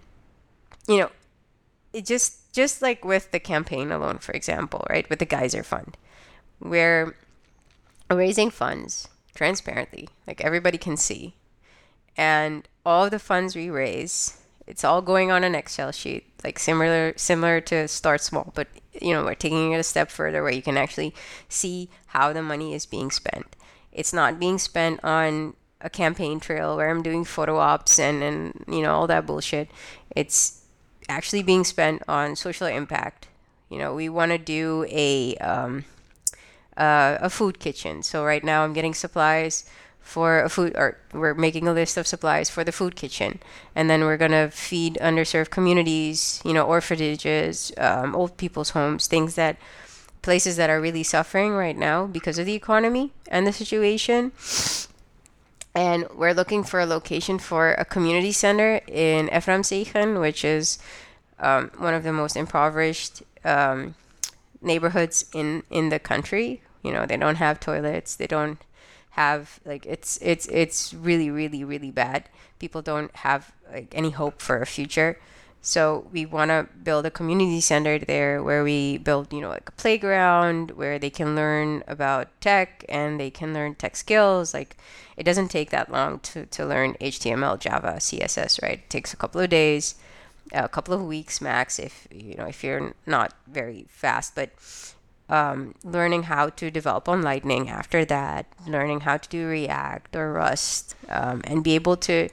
it just like with the campaign alone, for example, right, with the Geyser Fund, we're raising funds transparently, like everybody can see, and all of the funds we raise, it's all going on an Excel sheet, like similar to Start Small, but we're taking it a step further, where you can actually see how the money is being spent. It's not being spent on a campaign trail where I'm doing photo ops and all that bullshit. It's actually being spent on social impact. We want to do a food kitchen. So right now I'm getting supplies for a food, or we're making a list of supplies for the food kitchen, and then we're gonna feed underserved communities, orphanages, old people's homes, places that are really suffering right now because of the economy and the situation. And we're looking for a location for a community center in Eframseichen, which is one of the most impoverished neighborhoods in the country. They don't have toilets. They don't have, like, it's really, really, really bad. People don't have like any hope for a future. So we want to build a community center there, where we build, like a playground where they can learn about tech, and they can learn tech skills. Like, it doesn't take that long to learn HTML, Java, CSS, right? It takes a couple of days, a couple of weeks max, if you're not very fast. But learning how to develop on Lightning after that, learning how to do React or Rust, and be able to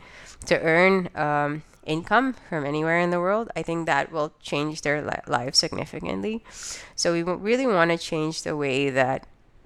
earn income from anywhere in the world, I think that will change their lives significantly. So we really want to change the way that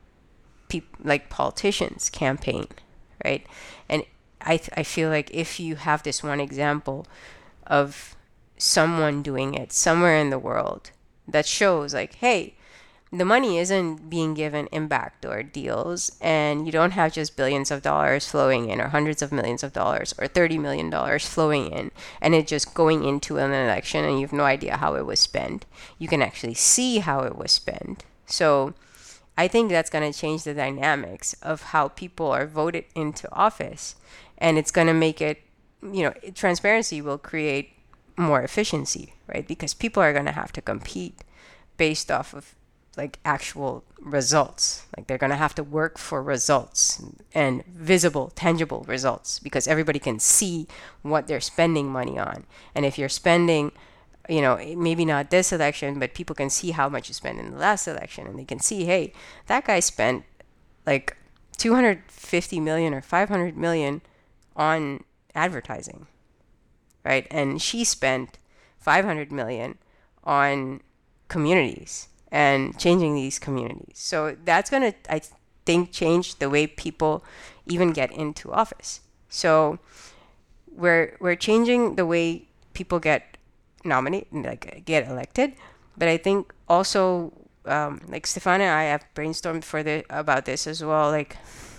like politicians campaign, right? And I feel like if you have this one example of someone doing it somewhere in the world, that shows like, hey, the money isn't being given in backdoor deals, and you don't have just billions of dollars flowing in, or hundreds of millions of dollars, or $30 million flowing in, and it just going into an election, and you have no idea how it was spent. You can actually see how it was spent. So I think that's going to change the dynamics of how people are voted into office, and it's going to make it, transparency will create more efficiency, right? Because people are going to have to compete based off of like actual results. Like, they're going to have to work for results, and visible, tangible results, because everybody can see what they're spending money on. And if you're spending, maybe not this election, but people can see how much you spent in the last election, and they can see, hey, that guy spent like 250 million or 500 million on advertising, right? And she spent 500 million on communities and changing these communities. So that's going to, I think, change the way people even get into office. So we're changing the way people get nominated, like get elected. But I think also, like Stefan and I have brainstormed about this as well. Like,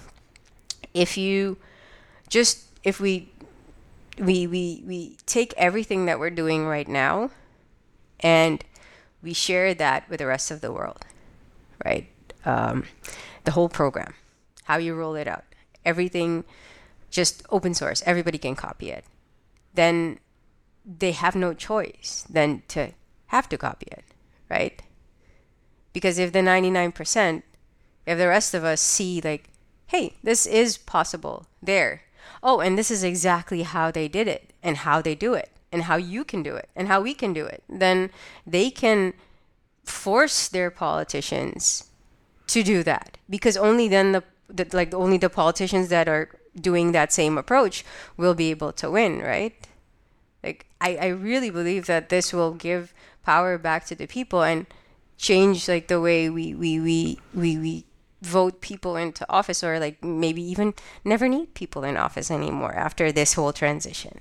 if we take everything that we're doing right now and we share that with the rest of the world, right? The whole program, how you roll it out, everything just open source, everybody can copy it. Then they have no choice than to have to copy it, right? Because if the 99%, if the rest of us see like, hey, this is possible there. Oh, and this is exactly how they did it and how they do it and how you can do it and how we can do it, then they can force their politicians to do that, because only then only the politicians that are doing that same approach will be able to win, right? Like I really believe that this will give power back to the people and change like the way we vote people into office, or like maybe even never need people in office anymore after this whole transition.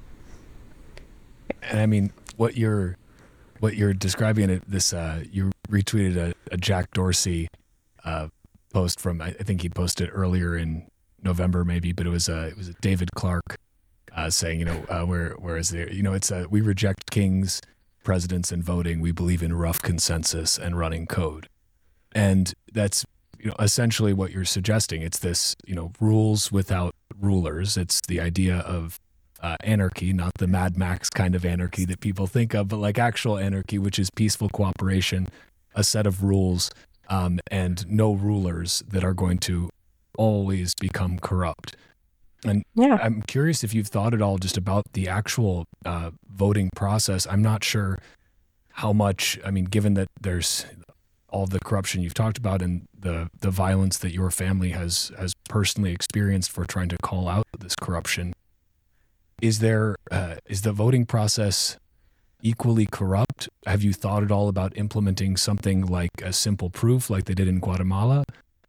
And I mean, what you're describing it, this you retweeted a Jack Dorsey post from, I think he posted earlier in November maybe, but it was a David Clark saying, where is there, it's we reject kings, presidents, and voting. We believe in rough consensus and running code. And that's essentially what you're suggesting. It's this rules without rulers. It's the idea of anarchy, not the Mad Max kind of anarchy that people think of, but like actual anarchy, which is peaceful cooperation, a set of rules, and no rulers that are going to always become corrupt. And Yeah. I'm curious if you've thought at all just about the actual voting process. I'm not sure how much, given that there's all the corruption you've talked about and the violence that your family has personally experienced for trying to call out this corruption, is the voting process equally corrupt? Have you thought at all about implementing something like a simple proof like they did in Guatemala?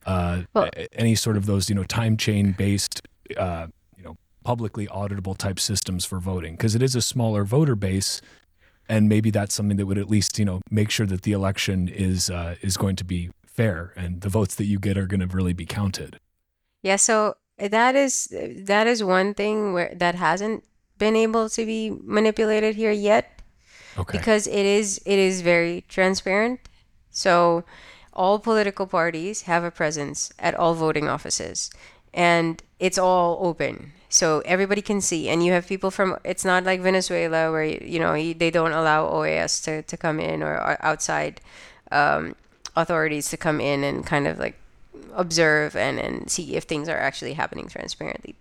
Any sort of those, time chain based, publicly auditable type systems for voting? Because it is a smaller voter base, and maybe that's something that would at least, make sure that the election is going to be fair and the votes that you get are going to really be counted. Yeah, so that is one thing where that hasn't been able to be manipulated here yet, Okay. because it is very transparent. So all political parties have a presence at all voting offices, and it's all open. So everybody can see, and you have people from, it's not like Venezuela where, they don't allow OAS to come in, or outside authorities to come in and kind of like observe and see if things are actually happening transparently.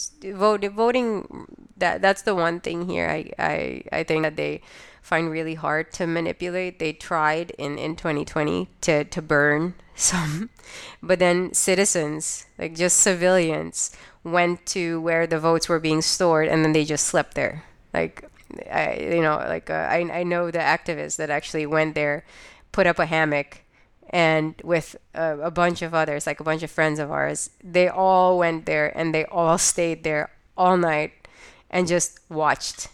Voting, that's the one thing here I think that they find really hard to manipulate. They tried in 2020 to burn some, but then citizens, like just civilians, went to where the votes were being stored, and then they just slept there. Like I know the activists that actually went there, put up a hammock, and with a bunch of others, like a bunch of friends of ours, they all went there and they all stayed there all night and just watched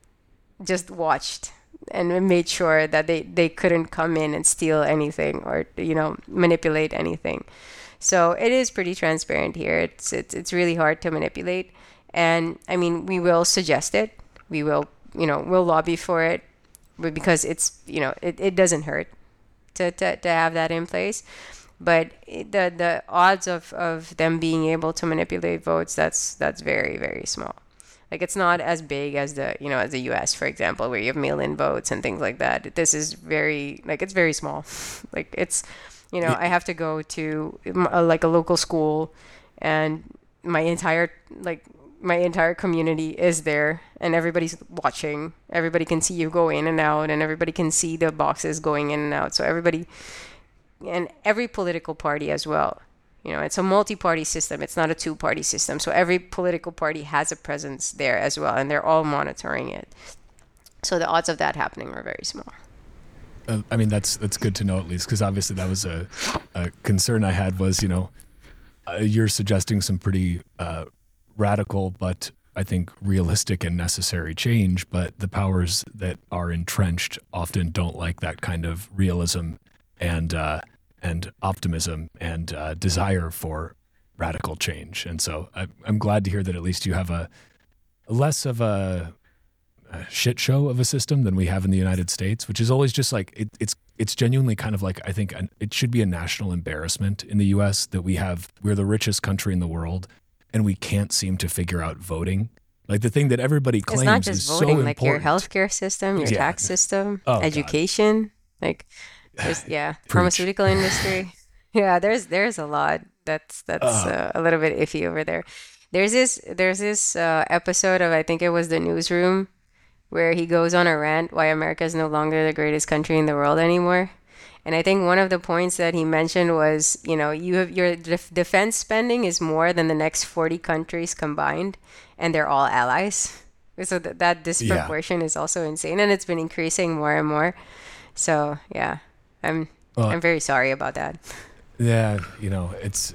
and made sure that they couldn't come in and steal anything or manipulate anything. So it is pretty transparent here. It's really hard to manipulate, and we will suggest it. We will we'll lobby for it, because it's it doesn't hurt to have that in place. But the odds of them being able to manipulate votes, that's very, very small. Like it's not as big as as the US, for example, where you have mail-in votes and things like that. This is it's very small. Like it's I have to go to a local school, and my entire community is there, and everybody's watching. Everybody can see you go in and out, and everybody can see the boxes going in and out. So everybody, and every political party as well. It's a multi-party system. It's not a two-party system. So every political party has a presence there as well, and they're all monitoring it. So the odds of that happening are very small. That's good to know, at least, because obviously that was a concern I had was, you're suggesting some pretty radical, but I think realistic and necessary change, but the powers that are entrenched often don't like that kind of realism and optimism and desire for radical change. And so I'm glad to hear that at least you have a less of a shit show of a system than we have in the United States, which is always just like it's genuinely kind of like, I think it should be a national embarrassment in the U.S. that we're the richest country in the world and we can't seem to figure out voting. Like the thing that everybody claims it's not just is voting, so like your important. healthcare system, your tax system, Oh, God. education, like there's pharmaceutical industry. Yeah, there's a lot that's a little bit iffy over there. There's this episode of, I think it was The Newsroom, where he goes on a rant why America is no longer the greatest country in the world anymore. And I think one of the points that he mentioned was, you have your defense spending is more than the next 40 countries combined, and they're all allies. So that disproportion is also insane, and it's been increasing more and more. So yeah, I'm very sorry about that. Yeah, it's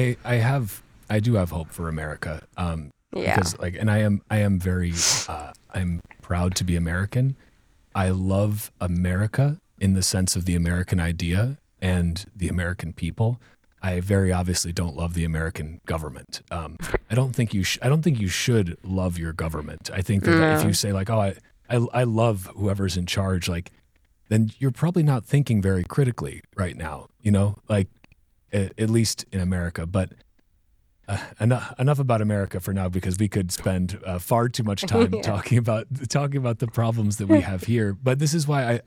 I do have hope for America. Because and I am very I'm proud to be American. I love America in the sense of the American idea and the American people. I very obviously don't love the American government. I don't think you should love your government. I think that if you say like, oh, I love whoever's in charge, like, then you're probably not thinking very critically right now. Like at least in America. But enough about America for now, because we could spend far too much time talking about the problems that we have here. But this is why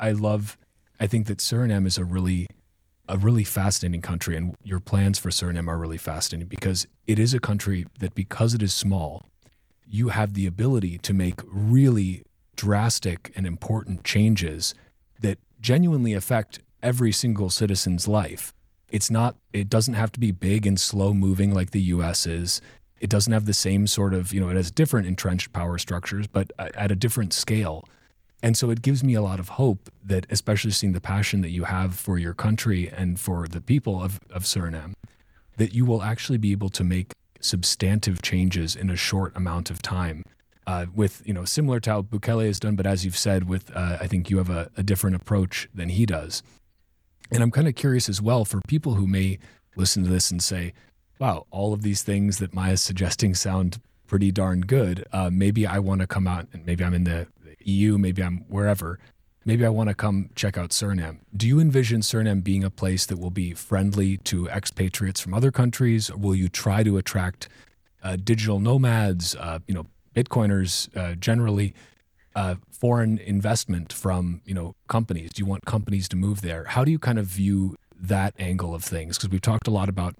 I think that Suriname is a really fascinating country, and your plans for Suriname are really fascinating because it is a country that, because it is small, you have the ability to make really drastic and important changes that genuinely affect every single citizen's life. It doesn't have to be big and slow moving like the US is. It doesn't have the same sort of, it has different entrenched power structures, but at a different scale. And so it gives me a lot of hope that, especially seeing the passion that you have for your country and for the people of Suriname, that you will actually be able to make substantive changes in a short amount of time. With, similar to how Bukele has done, but as you've said, I think you have a different approach than he does. And I'm kind of curious as well for people who may listen to this and say, wow, all of these things that Maya's suggesting sound pretty darn good. Maybe I want to come out, and maybe I'm in the EU, maybe I'm wherever. Maybe I want to come check out Suriname. Do you envision Suriname being a place that will be friendly to expatriates from other countries? Or will you try to attract digital nomads, Bitcoiners generally? Foreign investment from, companies? Do you want companies to move there? How do you kind of view that angle of things? Because we've talked a lot about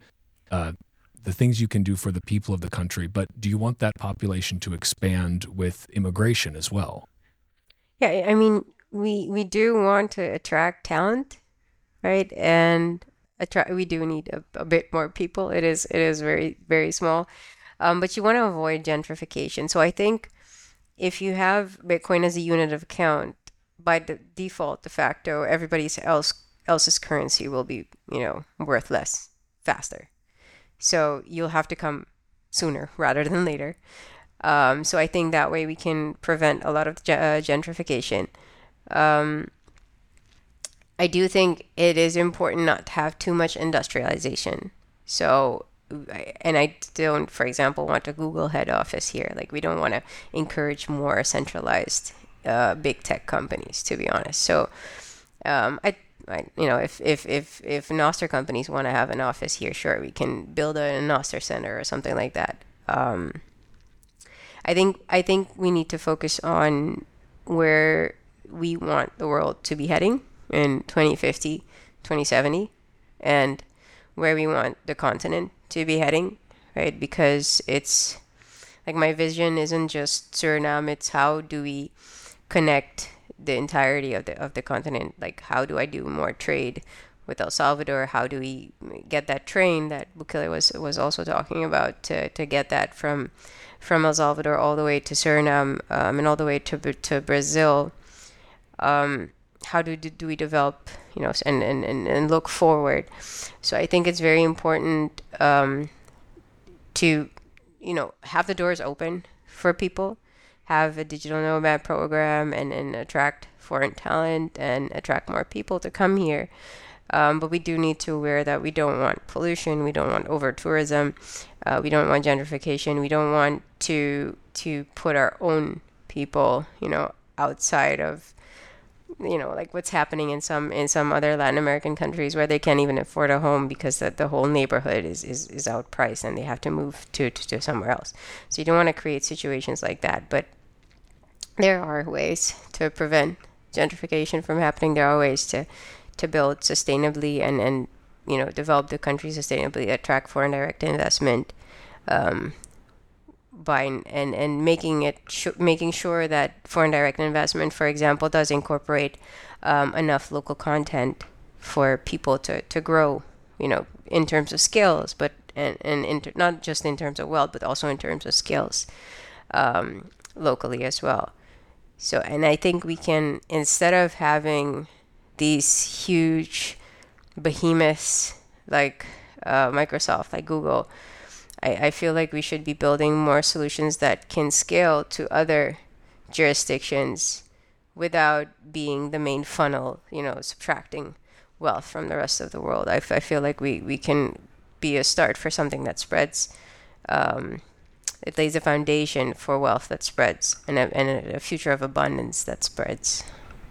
the things you can do for the people of the country, but do you want that population to expand with immigration as well? Yeah, I mean, we do want to attract talent, right? And we do need a bit more people. It is very, very small. But you want to avoid gentrification. So I think if you have Bitcoin as a unit of account, by the default, de facto, else's currency will be, worth less faster. So you'll have to come sooner rather than later. So I think that way we can prevent a lot of gentrification. I do think it is important not to have too much industrialization. So, and I don't, for example, want a Google head office here. Like, we don't want to encourage more centralized big tech companies, to be honest. So, if Nostr companies want to have an office here, sure, we can build a Nostr center or something like that. I think we need to focus on where we want the world to be heading in 2050, 2070, and where we want the continent to be heading, right? Because it's like, my vision isn't just Suriname, it's how do we connect the entirety of the continent. Like, how do I do more trade with El Salvador? How do we get that train that Bukele was also talking about to get that from El Salvador all the way to Suriname, and all the way to Brazil? How do we develop, and look forward? So I think it's very important to, have the doors open for people, have a digital nomad program, and attract foreign talent and attract more people to come here. But we do need to aware that we don't want pollution, we don't want over tourism, we don't want gentrification, we don't want to put our own people, outside of, like what's happening in some other Latin American countries where they can't even afford a home because the whole neighborhood is outpriced and they have to move to somewhere else. So you don't want to create situations like that. But there are ways to prevent gentrification from happening. There are ways to build sustainably and develop the country sustainably, attract foreign direct investment, by and making sure that foreign direct investment, for example, does incorporate enough local content for people to grow, in terms of skills, but not just in terms of wealth, but also in terms of skills, locally as well. So, and I think we can, instead of having these huge behemoths like Microsoft, like Google, I feel like we should be building more solutions that can scale to other jurisdictions without being the main funnel, subtracting wealth from the rest of the world. I feel like we can be a start for something that spreads. It lays a foundation for wealth that spreads and a future of abundance that spreads.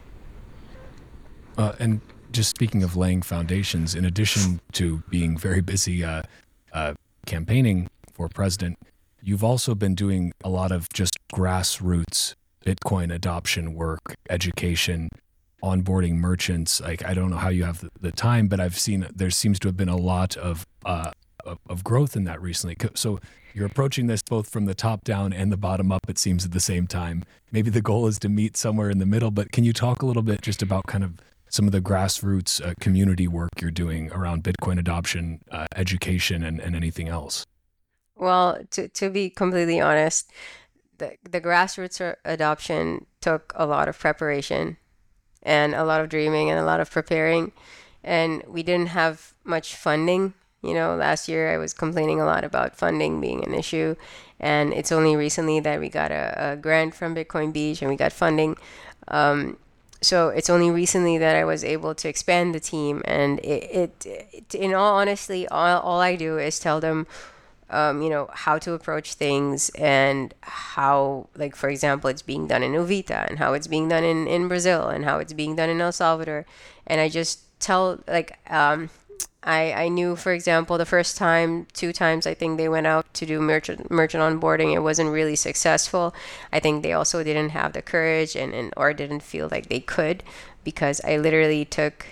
And just speaking of laying foundations, in addition to being very busy campaigning for president, you've also been doing a lot of just grassroots Bitcoin adoption work, education, onboarding merchants. Like, I don't know how you have the time, but I've seen there seems to have been a lot of growth in that recently. So you're approaching this both from the top down and the bottom up, it seems, at the same time. Maybe the goal is to meet somewhere in the middle, but can you talk a little bit just about kind of some of the grassroots community work you're doing around Bitcoin adoption, education, and anything else? Well, to be completely honest, the grassroots adoption took a lot of preparation and a lot of dreaming and a lot of preparing. And we didn't have much funding. Last year I was complaining a lot about funding being an issue. And it's only recently that we got a grant from Bitcoin Beach and we got funding. So it's only recently that I was able to expand the team, and it in all honesty, all I do is tell them, how to approach things and how, like, for example, it's being done in Uvita and how it's being done in Brazil and how it's being done in El Salvador. And I just tell, like, I knew, for example, the first time, 2 times, I think they went out to do merchant onboarding. It wasn't really successful. I think they also didn't have the courage or didn't feel like they could, because I literally took,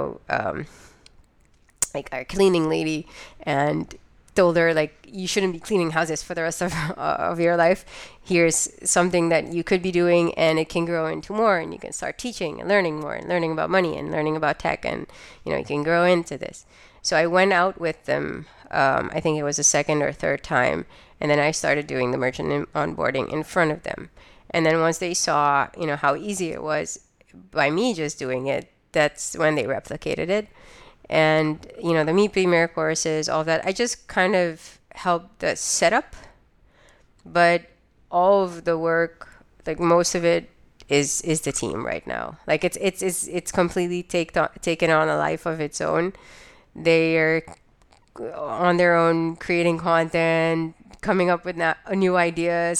like our cleaning lady and told her, like, you shouldn't be cleaning houses for the rest of your life. Here's something that you could be doing, and it can grow into more, and you can start teaching and learning more and learning about money and learning about tech, and you can grow into this. So I went out with them, I think it was the second or third time, and then I started doing the merchant onboarding in front of them. And then once they saw, how easy it was by me just doing it, that's when they replicated it. And, the Meet Premier courses, all that, I just kind of helped the setup, but all of the work, like most of it, is the team right now. Like it's completely taken on a life of its own. They are on their own, creating content, coming up with new ideas,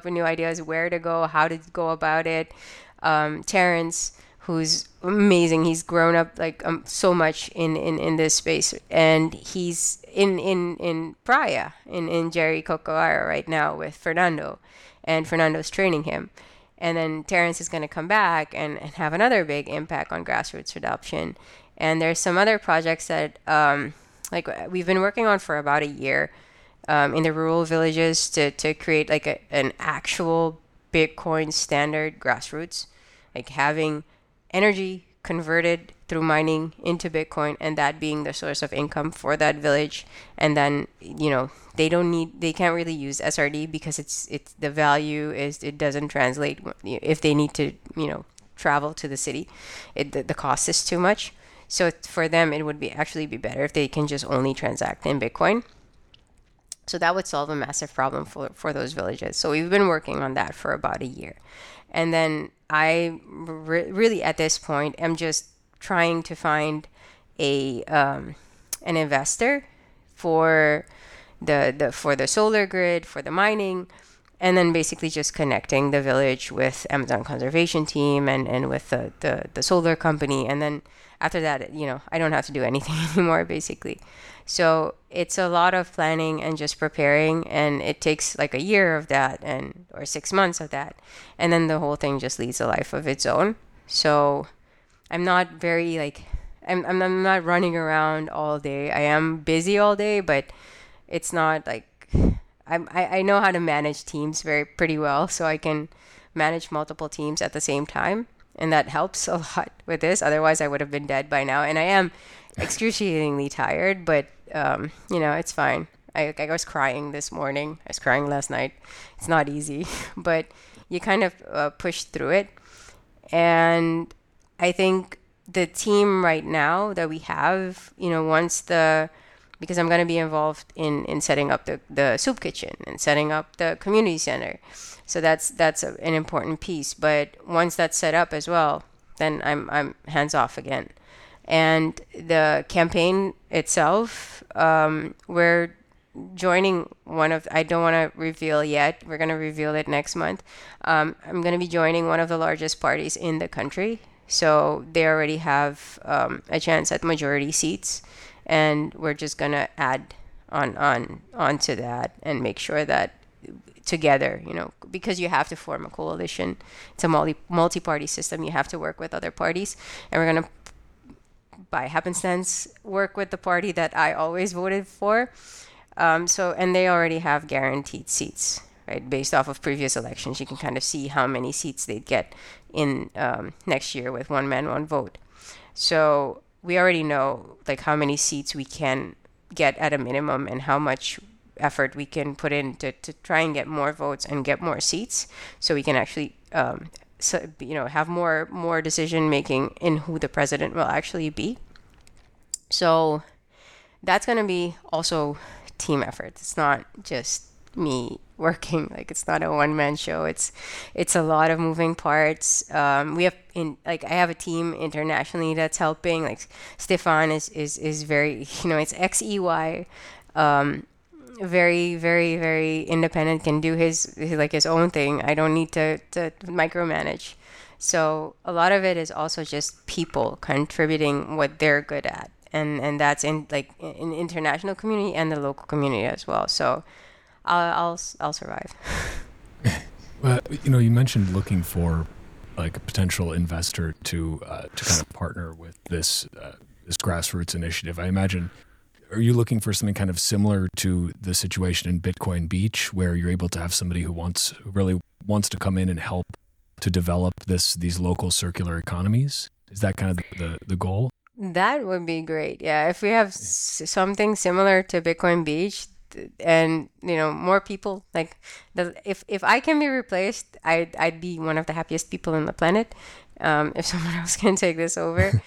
where to go, how to go about it. Terrence, who's amazing, he's grown up like so much in this space, and he's in Praia in Jericoacoara right now with Fernando, and Fernando's training him. And then Terrence is going to come back and have another big impact on grassroots adoption. And there's some other projects that like we've been working on for about a year in the rural villages to create like an actual Bitcoin standard grassroots, like having energy converted through mining into Bitcoin, and that being the source of income for that village. And then they can't really use SRD because it's the value is, it doesn't translate if they need to travel to the city. The cost is too much. So for them, it would actually be better if they can just only transact in Bitcoin. So that would solve a massive problem for those villages. So we've been working on that for about a year. And then I really at this point am just trying to find an investor for the solar grid, for the mining, and then basically just connecting the village with Amazon conservation team and with the solar company. And then after that, I don't have to do anything anymore, basically. So it's a lot of planning and just preparing, and it takes like a year of that or 6 months of that. And then the whole thing just leads a life of its own. So I'm not very I'm not running around all day. I am busy all day, but it's not like I know how to manage teams pretty well, so I can manage multiple teams at the same time, and that helps a lot with this. Otherwise, I would have been dead by now, and I am excruciatingly tired, but it's fine. I was crying this morning. I was crying last night. It's not easy, but you kind of push through it. And I think the team right now that we have, because I'm going to be involved in setting up the soup kitchen and setting up the community center. So that's an important piece. But once that's set up as well, then I'm hands off again. And the campaign itself, we're joining I don't want to reveal yet. We're going to reveal it next month. I'm going to be joining one of the largest parties in the country. So they already have a chance at majority seats, and we're just going to add onto that and make sure that together, because you have to form a coalition. It's a multi-party system. You have to work with other parties, and we're going to, by happenstance, work with the party that I always voted for. And they already have guaranteed seats, right? Based off of previous elections, you can kind of see how many seats they'd get in next year with one man, one vote. So we already know how many seats we can get at a minimum and how much effort we can put in to try and get more votes and get more seats, so we can actually have more decision making in who the president will actually be. So that's going to be also team effort. It's not just me working. It's not a one-man show. It's a lot of moving parts. We have I have a team internationally that's helping. Stefan is very, it's XEY, very, very, very independent, can do his own thing. I don't need to micromanage. So a lot of it is also just people contributing what they're good at. And that's in international community and the local community as well. So I'll survive. Well, you mentioned looking for a potential investor to kind of partner with this grassroots initiative. I imagine, are you looking for something kind of similar to the situation in Bitcoin Beach, where you're able to have somebody who really wants to come in and help to develop these local circular economies? Is that kind of the goal? That would be great. Yeah, if we have something similar to Bitcoin Beach, and more people if I can be replaced, I'd be one of the happiest people on the planet. If someone else can take this over,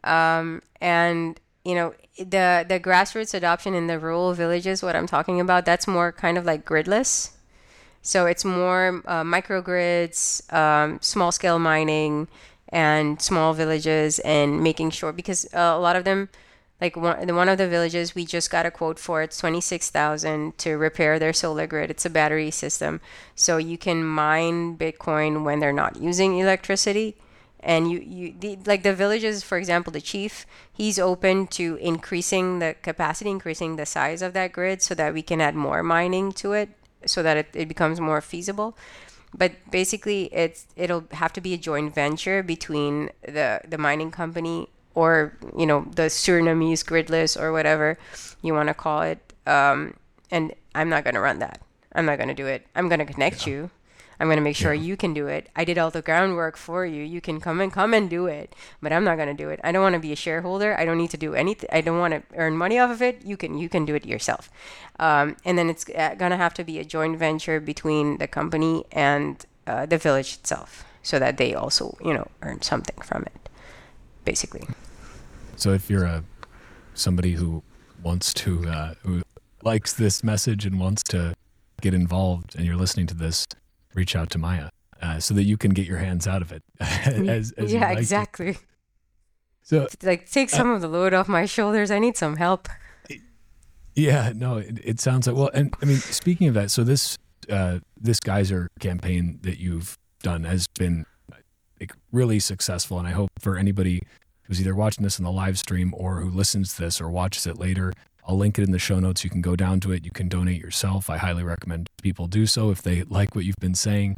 and the grassroots adoption in the rural villages, what I'm talking about, that's more kind of like gridless. So it's more microgrids, small scale mining, and small villages, and making sure, because a lot of them, one of the villages, we just got a quote for, it's 26,000 to repair their solar grid. It's a battery system, so you can mine Bitcoin when they're not using electricity. And the villages, for example, the chief, he's open to increasing the capacity, increasing the size of that grid, so that we can add more mining to it, so that it becomes more feasible. But basically, it'll have to be a joint venture between the mining company, or the Surinamese gridless, or whatever you want to call it. And I'm not going to run that. I'm not going to do it. I'm going to connect you. I'm going to make sure you can do it. I did all the groundwork for you. You can come and do it, but I'm not going to do it. I don't want to be a shareholder. I don't need to do anything. I don't want to earn money off of it. You can do it yourself. And then it's going to have to be a joint venture between the company and the village itself, so that they also, earn something from it, basically. So if you're somebody who wants to, who likes this message and wants to get involved, and you're listening to this, reach out to Maya so that you can get your hands out of it. as yeah, exactly. So take some of the load off my shoulders. I need some help. Yeah, no, it sounds like, well, and I mean, speaking of that, so this this geyser campaign that you've done has been like really successful, and I hope for anybody who's either watching this in the live stream or who listens to this or watches it later, I'll link it in the show notes. You can go down to it. You can donate yourself. I highly recommend people do so if they like what you've been saying.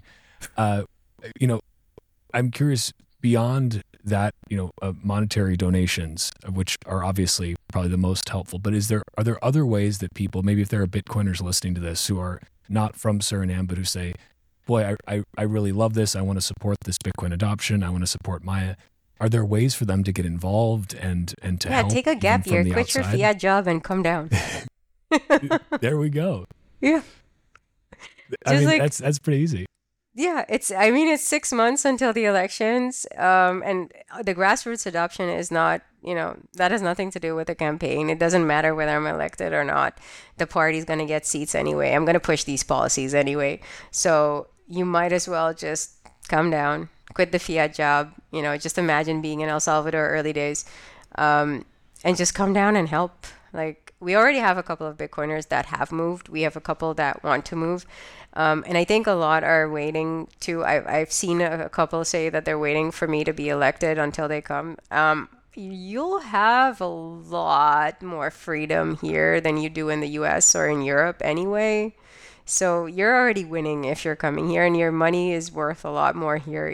I'm curious, beyond that, monetary donations, which are obviously probably the most helpful, but are there other ways that people, maybe if there are Bitcoiners listening to this who are not from Suriname, but who say, boy, I really love this. I want to support this Bitcoin adoption. I want to support Maya. Are there ways for them to get involved and to help? Yeah, take a gap year, quit your fiat job and come down. There we go. Yeah. That's pretty easy. Yeah, it's 6 months until the elections, and the grassroots adoption is not, that has nothing to do with the campaign. It doesn't matter whether I'm elected or not. The party's going to get seats anyway. I'm going to push these policies anyway. So you might as well just come down, quit the fiat job, just imagine being in El Salvador early days, and just come down and help. Like, we already have a couple of Bitcoiners that have moved. We have a couple that want to move. And I think a lot are waiting to, I've seen a couple say that they're waiting for me to be elected until they come. You'll have a lot more freedom here than you do in the US or in Europe anyway. So you're already winning if you're coming here, and your money is worth a lot more here,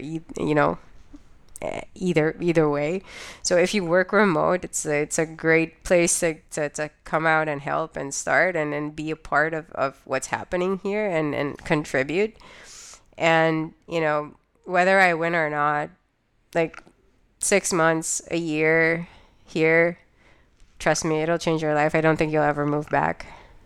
either way. So if you work remote, it's a great place to come out and help and start and be a part of what's happening here and contribute. And, whether I win or not, like 6 months, a year here, trust me, it'll change your life. I don't think you'll ever move back.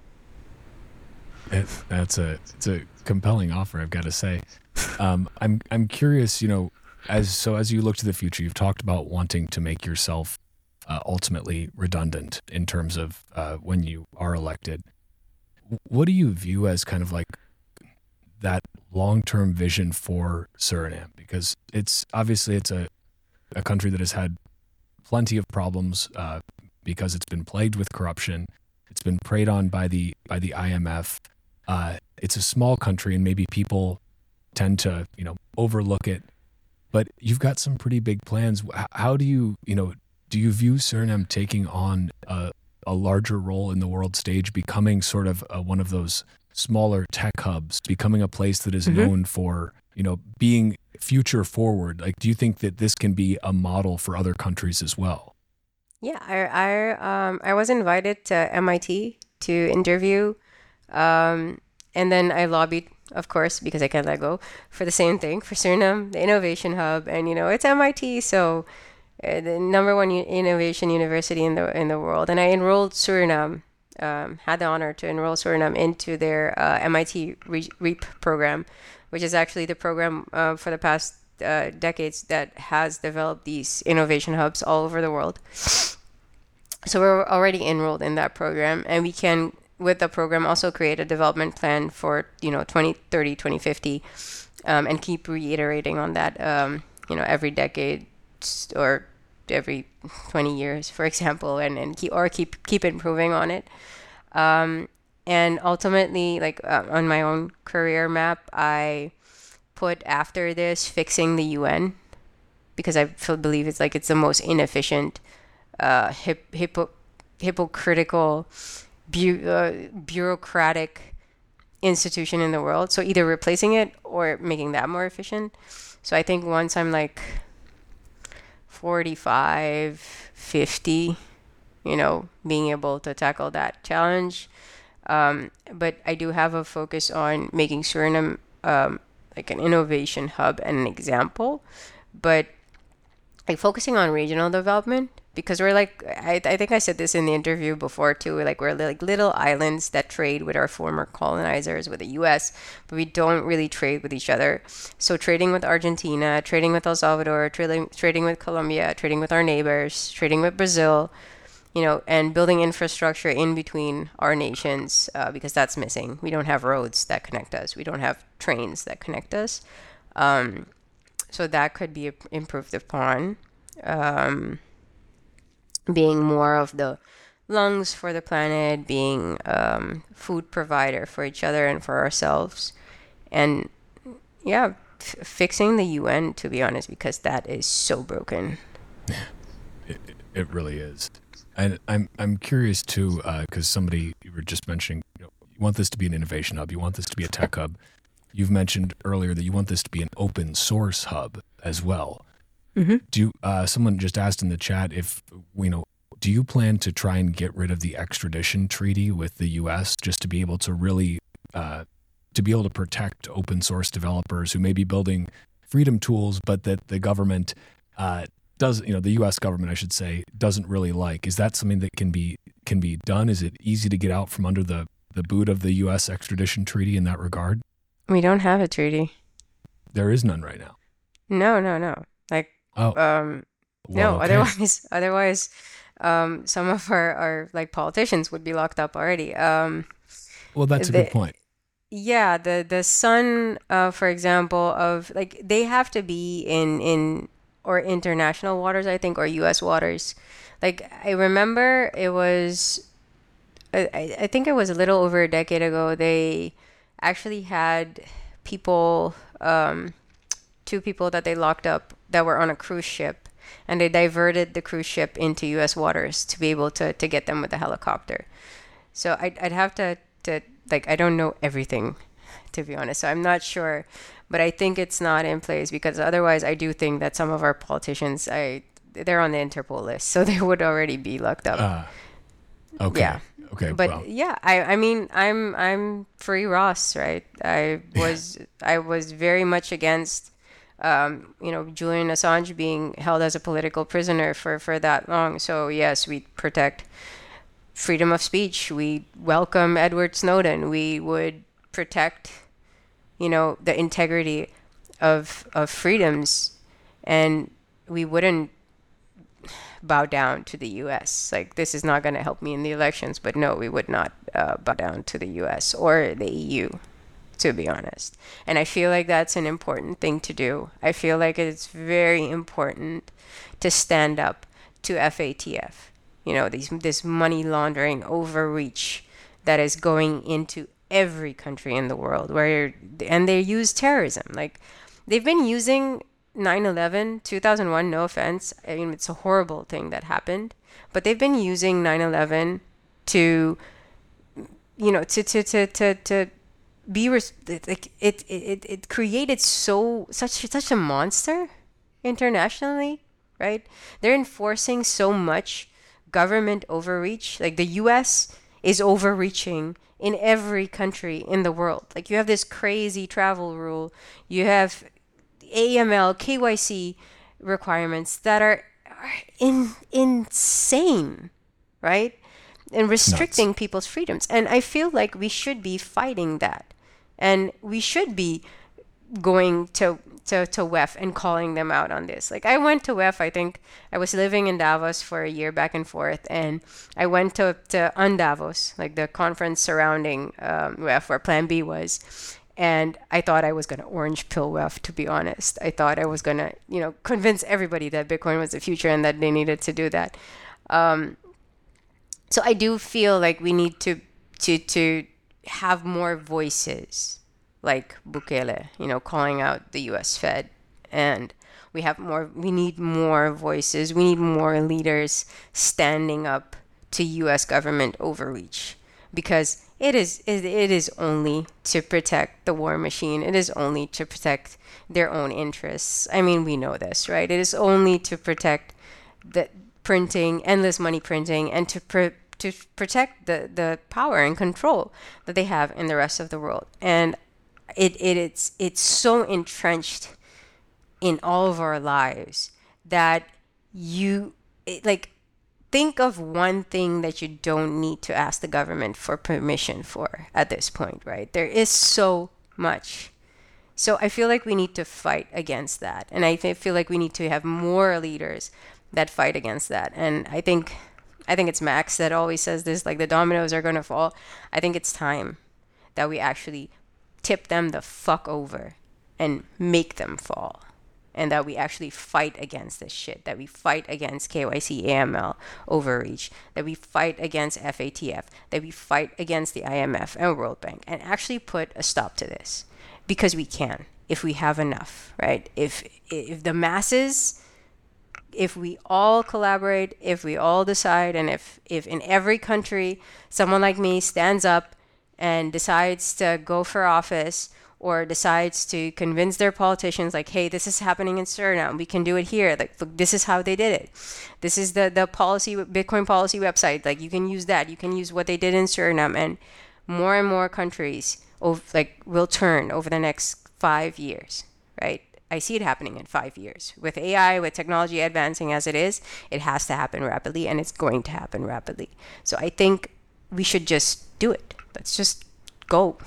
It's a compelling offer, I've got to say. I'm curious, as you look to the future, you've talked about wanting to make yourself ultimately redundant in terms of when you are elected. What do you view as kind of like that long-term vision for Suriname? Because it's a country that has had plenty of problems because it's been plagued with corruption. It's been preyed on by the IMF. It's a small country, and maybe people tend to overlook it. But you've got some pretty big plans. How do you view Suriname taking on a larger role in the world stage, becoming sort of one of those smaller tech hubs, becoming a place that is known for, being future forward? Like, do you think that this can be a model for other countries as well? Yeah, I was invited to MIT to interview, and then I lobbied, of course, because I can't let go, for the same thing, for Suriname, the Innovation Hub, and it's MIT, so the number one innovation university in the world, and I enrolled Suriname, had the honor to enroll Suriname into their MIT REAP program, which is actually the program for the past decades that has developed these innovation hubs all over the world. So we're already enrolled in that program, and we can, with the program, also create a development plan for 2030, 2050, and keep reiterating on that every decade or every 20 years, for example, and keep improving on it. And ultimately, like on my own career map, I put after this fixing the UN, because I believe it's the most inefficient, hypocritical, bureaucratic institution in the world. So either replacing it or making that more efficient. So I think once I'm 45, 50, being able to tackle that challenge. But I do have a focus on making Suriname like an innovation hub and an example, but focusing on regional development, because we're I think I said this in the interview before too, we're little islands that trade with our former colonizers, with the US, but we don't really trade with each other. So trading with Argentina, trading with El Salvador, trading with Colombia, trading with our neighbors, trading with Brazil, and building infrastructure in between our nations, because that's missing. We don't have roads that connect us. We don't have trains that connect us. So that could be improved upon. Being more of the lungs for the planet, being food provider for each other and for ourselves, and yeah, fixing the UN, to be honest, because that is so broken. It really is. And I'm curious too, because somebody, you were just mentioning, you want this to be an innovation hub, you want this to be a tech hub. You've mentioned earlier that you want this to be an open source hub as well. Mm-hmm. Someone just asked in the chat if, do you plan to try and get rid of the extradition treaty with the U.S. just to be able to really, protect open source developers who may be building freedom tools, but that the government the U.S. government, I should say, doesn't really like? Is that something that can be done? Is it easy to get out from under the boot of the U.S. extradition treaty in that regard? We don't have a treaty. There is none right now. No. Like, Well, no. okay. Otherwise, some of our like politicians would be locked up already. Well, that's a good point. Yeah, the son, for example, of like they have to be in or international waters, I think, or U.S. waters. Like I remember it was, I think it was a little over a decade ago. They actually had people, two people that they locked up that were on a cruise ship, and they diverted the cruise ship into U.S. waters to be able to get them with a helicopter. So I'd have to like, I don't know everything, to be honest. So I'm not sure, but I think it's not in place because otherwise I do think that some of our politicians, they're on the Interpol list, so they would already be locked up. Okay. Yeah. Okay. But Well, yeah, I mean, I'm free Ross, right? I was very much against, Julian Assange being held as a political prisoner for that long. So yes, we protect freedom of speech. We welcome Edward Snowden. We would protect, the integrity of freedoms, and we wouldn't bow down to the U.S. Like, this is not going to help me in the elections, but no, we would not bow down to the U.S. or the EU, to be honest. And I feel like that's an important thing to do. I feel like it's very important to stand up to FATF. This money laundering overreach that is going into every country in the world and they use terrorism. Like, they've been using 9/11, 2001, no offense. I mean, it's a horrible thing that happened, but they've been using 9/11 to, to be like it created such a monster internationally, right? They're enforcing so much government overreach. Like, the US is overreaching in every country in the world. Like, you have this crazy travel rule. You have AML, KYC requirements that are insane, right? And restricting people's freedoms. And I feel like we should be fighting that. And we should be going to WEF and calling them out on this. Like, I went to WEF, I think I was living in Davos for a year back and forth, and I went to UNDavos, like the conference surrounding WEF where Plan B was, and I thought I was going to orange pill WEF, to be honest. I thought I was going to, convince everybody that Bitcoin was the future and that they needed to do that. So I do feel like we need to have more voices like Bukele, calling out the US Fed. And we need more voices. We need more leaders standing up to US government overreach, because it is only to protect the war machine. It is only to protect their own interests. I mean, we know this, right? It is only to protect the printing, endless money printing, and to protect the power and control that they have in the rest of the world. And it's so entrenched in all of our lives that think of one thing that you don't need to ask the government for permission for at this point, right? There is so much. So I feel like we need to fight against that. And I feel like we need to have more leaders that fight against that. And I think it's Max that always says this, like, the dominoes are going to fall. I think it's time that we actually tip them the fuck over and make them fall. and that we actually fight against this shit, that we fight against KYC AML overreach, that we fight against FATF, that we fight against the IMF and World Bank, and actually put a stop to this, because we can, if we have enough, right? If the masses, if we all collaborate, if we all decide, and if in every country someone like me stands up and decides to go for office, or decides to convince their politicians, like, hey, this is happening in Suriname, we can do it here, like, look, this is how they did it, this is the policy, Bitcoin policy website, like, you can use that, you can use what they did in Suriname, and more countries will turn over the next 5 years, right? I see it happening in 5 years. With AI, with technology advancing as it is, it has to happen rapidly, and it's going to happen rapidly. So I think we should just do it. Let's just go.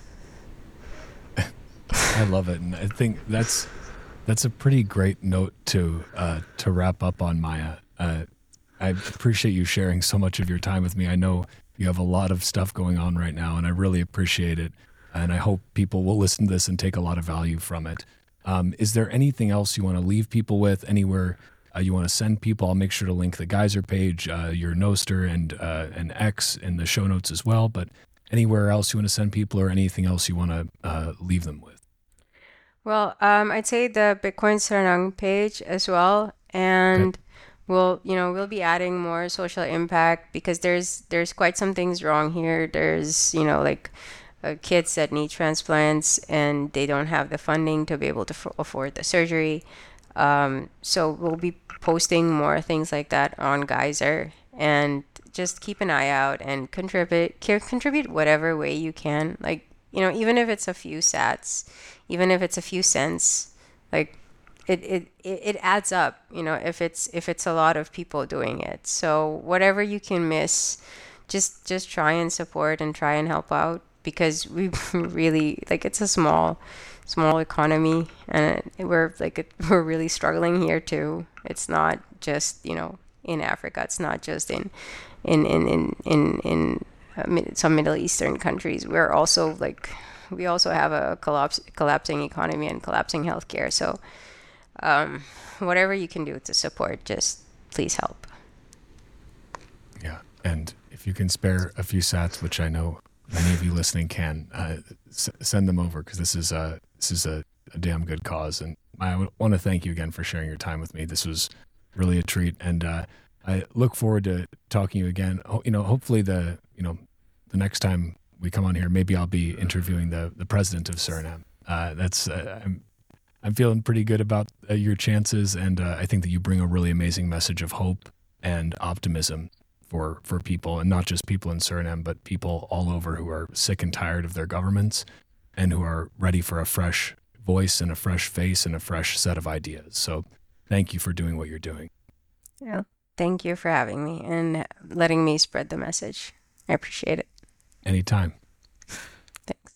I love it, and I think that's a pretty great note to wrap up on, Maya. I appreciate you sharing so much of your time with me. I know you have a lot of stuff going on right now, and I really appreciate it. And I hope people will listen to this and take a lot of value from it. Is there anything else you want to leave people with? Anywhere you want to send people? I'll make sure to link the Geyser page, your Nostr, and X in the show notes as well. But anywhere else you want to send people, or anything else you want to leave them with? Well, I'd say the Bitcoin Suriname page as well, and Okay. we'll be adding more social impact, because there's quite some things wrong here. There's like kids that need transplants and they don't have the funding to be able to afford the surgery. So we'll be posting more things like that on Geyser, and just keep an eye out and contribute whatever way you can. Like, even if it's a few sats, even if it's a few cents, like it adds up, if it's a lot of people doing it. So whatever you can miss, just try and support and try and help out, because we really, like, it's a small economy, and we're really struggling here too. It's not just in Africa. It's not just in some Middle Eastern countries. We also have a collapsing economy and collapsing healthcare. So whatever you can do to support, just please help. Yeah, and if you can spare a few sats, which I know many of you listening can, send them over, because this is a damn good cause. And I want to thank you again for sharing your time with me. This was really a treat, and I look forward to talking to you again. Hopefully the next time we come on here, maybe I'll be interviewing the president of Suriname. I'm feeling pretty good about your chances, and I think that you bring a really amazing message of hope and optimism for people, and not just people in Suriname, but people all over who are sick and tired of their governments, and who are ready for a fresh voice and a fresh face and a fresh set of ideas. So thank you for doing what you're doing. Yeah. Thank you for having me and letting me spread the message. I appreciate it. Anytime. Thanks.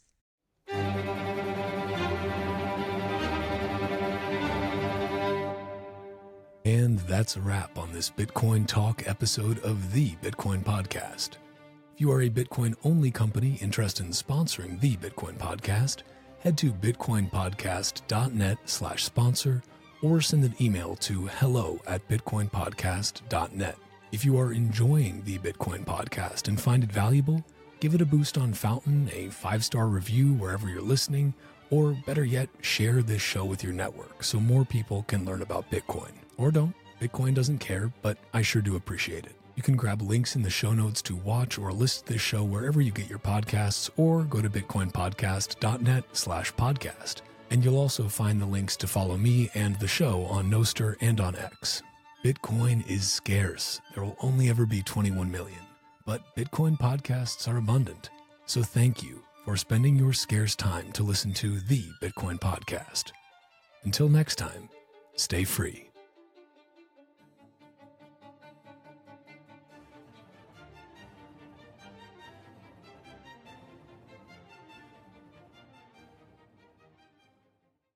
And that's a wrap on this Bitcoin Talk episode of the Bitcoin Podcast. If you are a Bitcoin-only company interested in sponsoring the Bitcoin Podcast, head to bitcoinpodcast.net/sponsor, or send an email to hello@bitcoinpodcast.net. If you are enjoying the Bitcoin Podcast and find it valuable, give it a boost on Fountain, a 5-star review wherever you're listening, or better yet, share this show with your network so more people can learn about Bitcoin. Or don't. Bitcoin doesn't care, but I sure do appreciate it. You can grab links in the show notes to watch or listen to this show wherever you get your podcasts, or go to bitcoinpodcast.net/podcast. And you'll also find the links to follow me and the show on Nostr and on X. Bitcoin is scarce. There will only ever be 21 million. But Bitcoin podcasts are abundant. So thank you for spending your scarce time to listen to the Bitcoin Podcast. Until next time, stay free.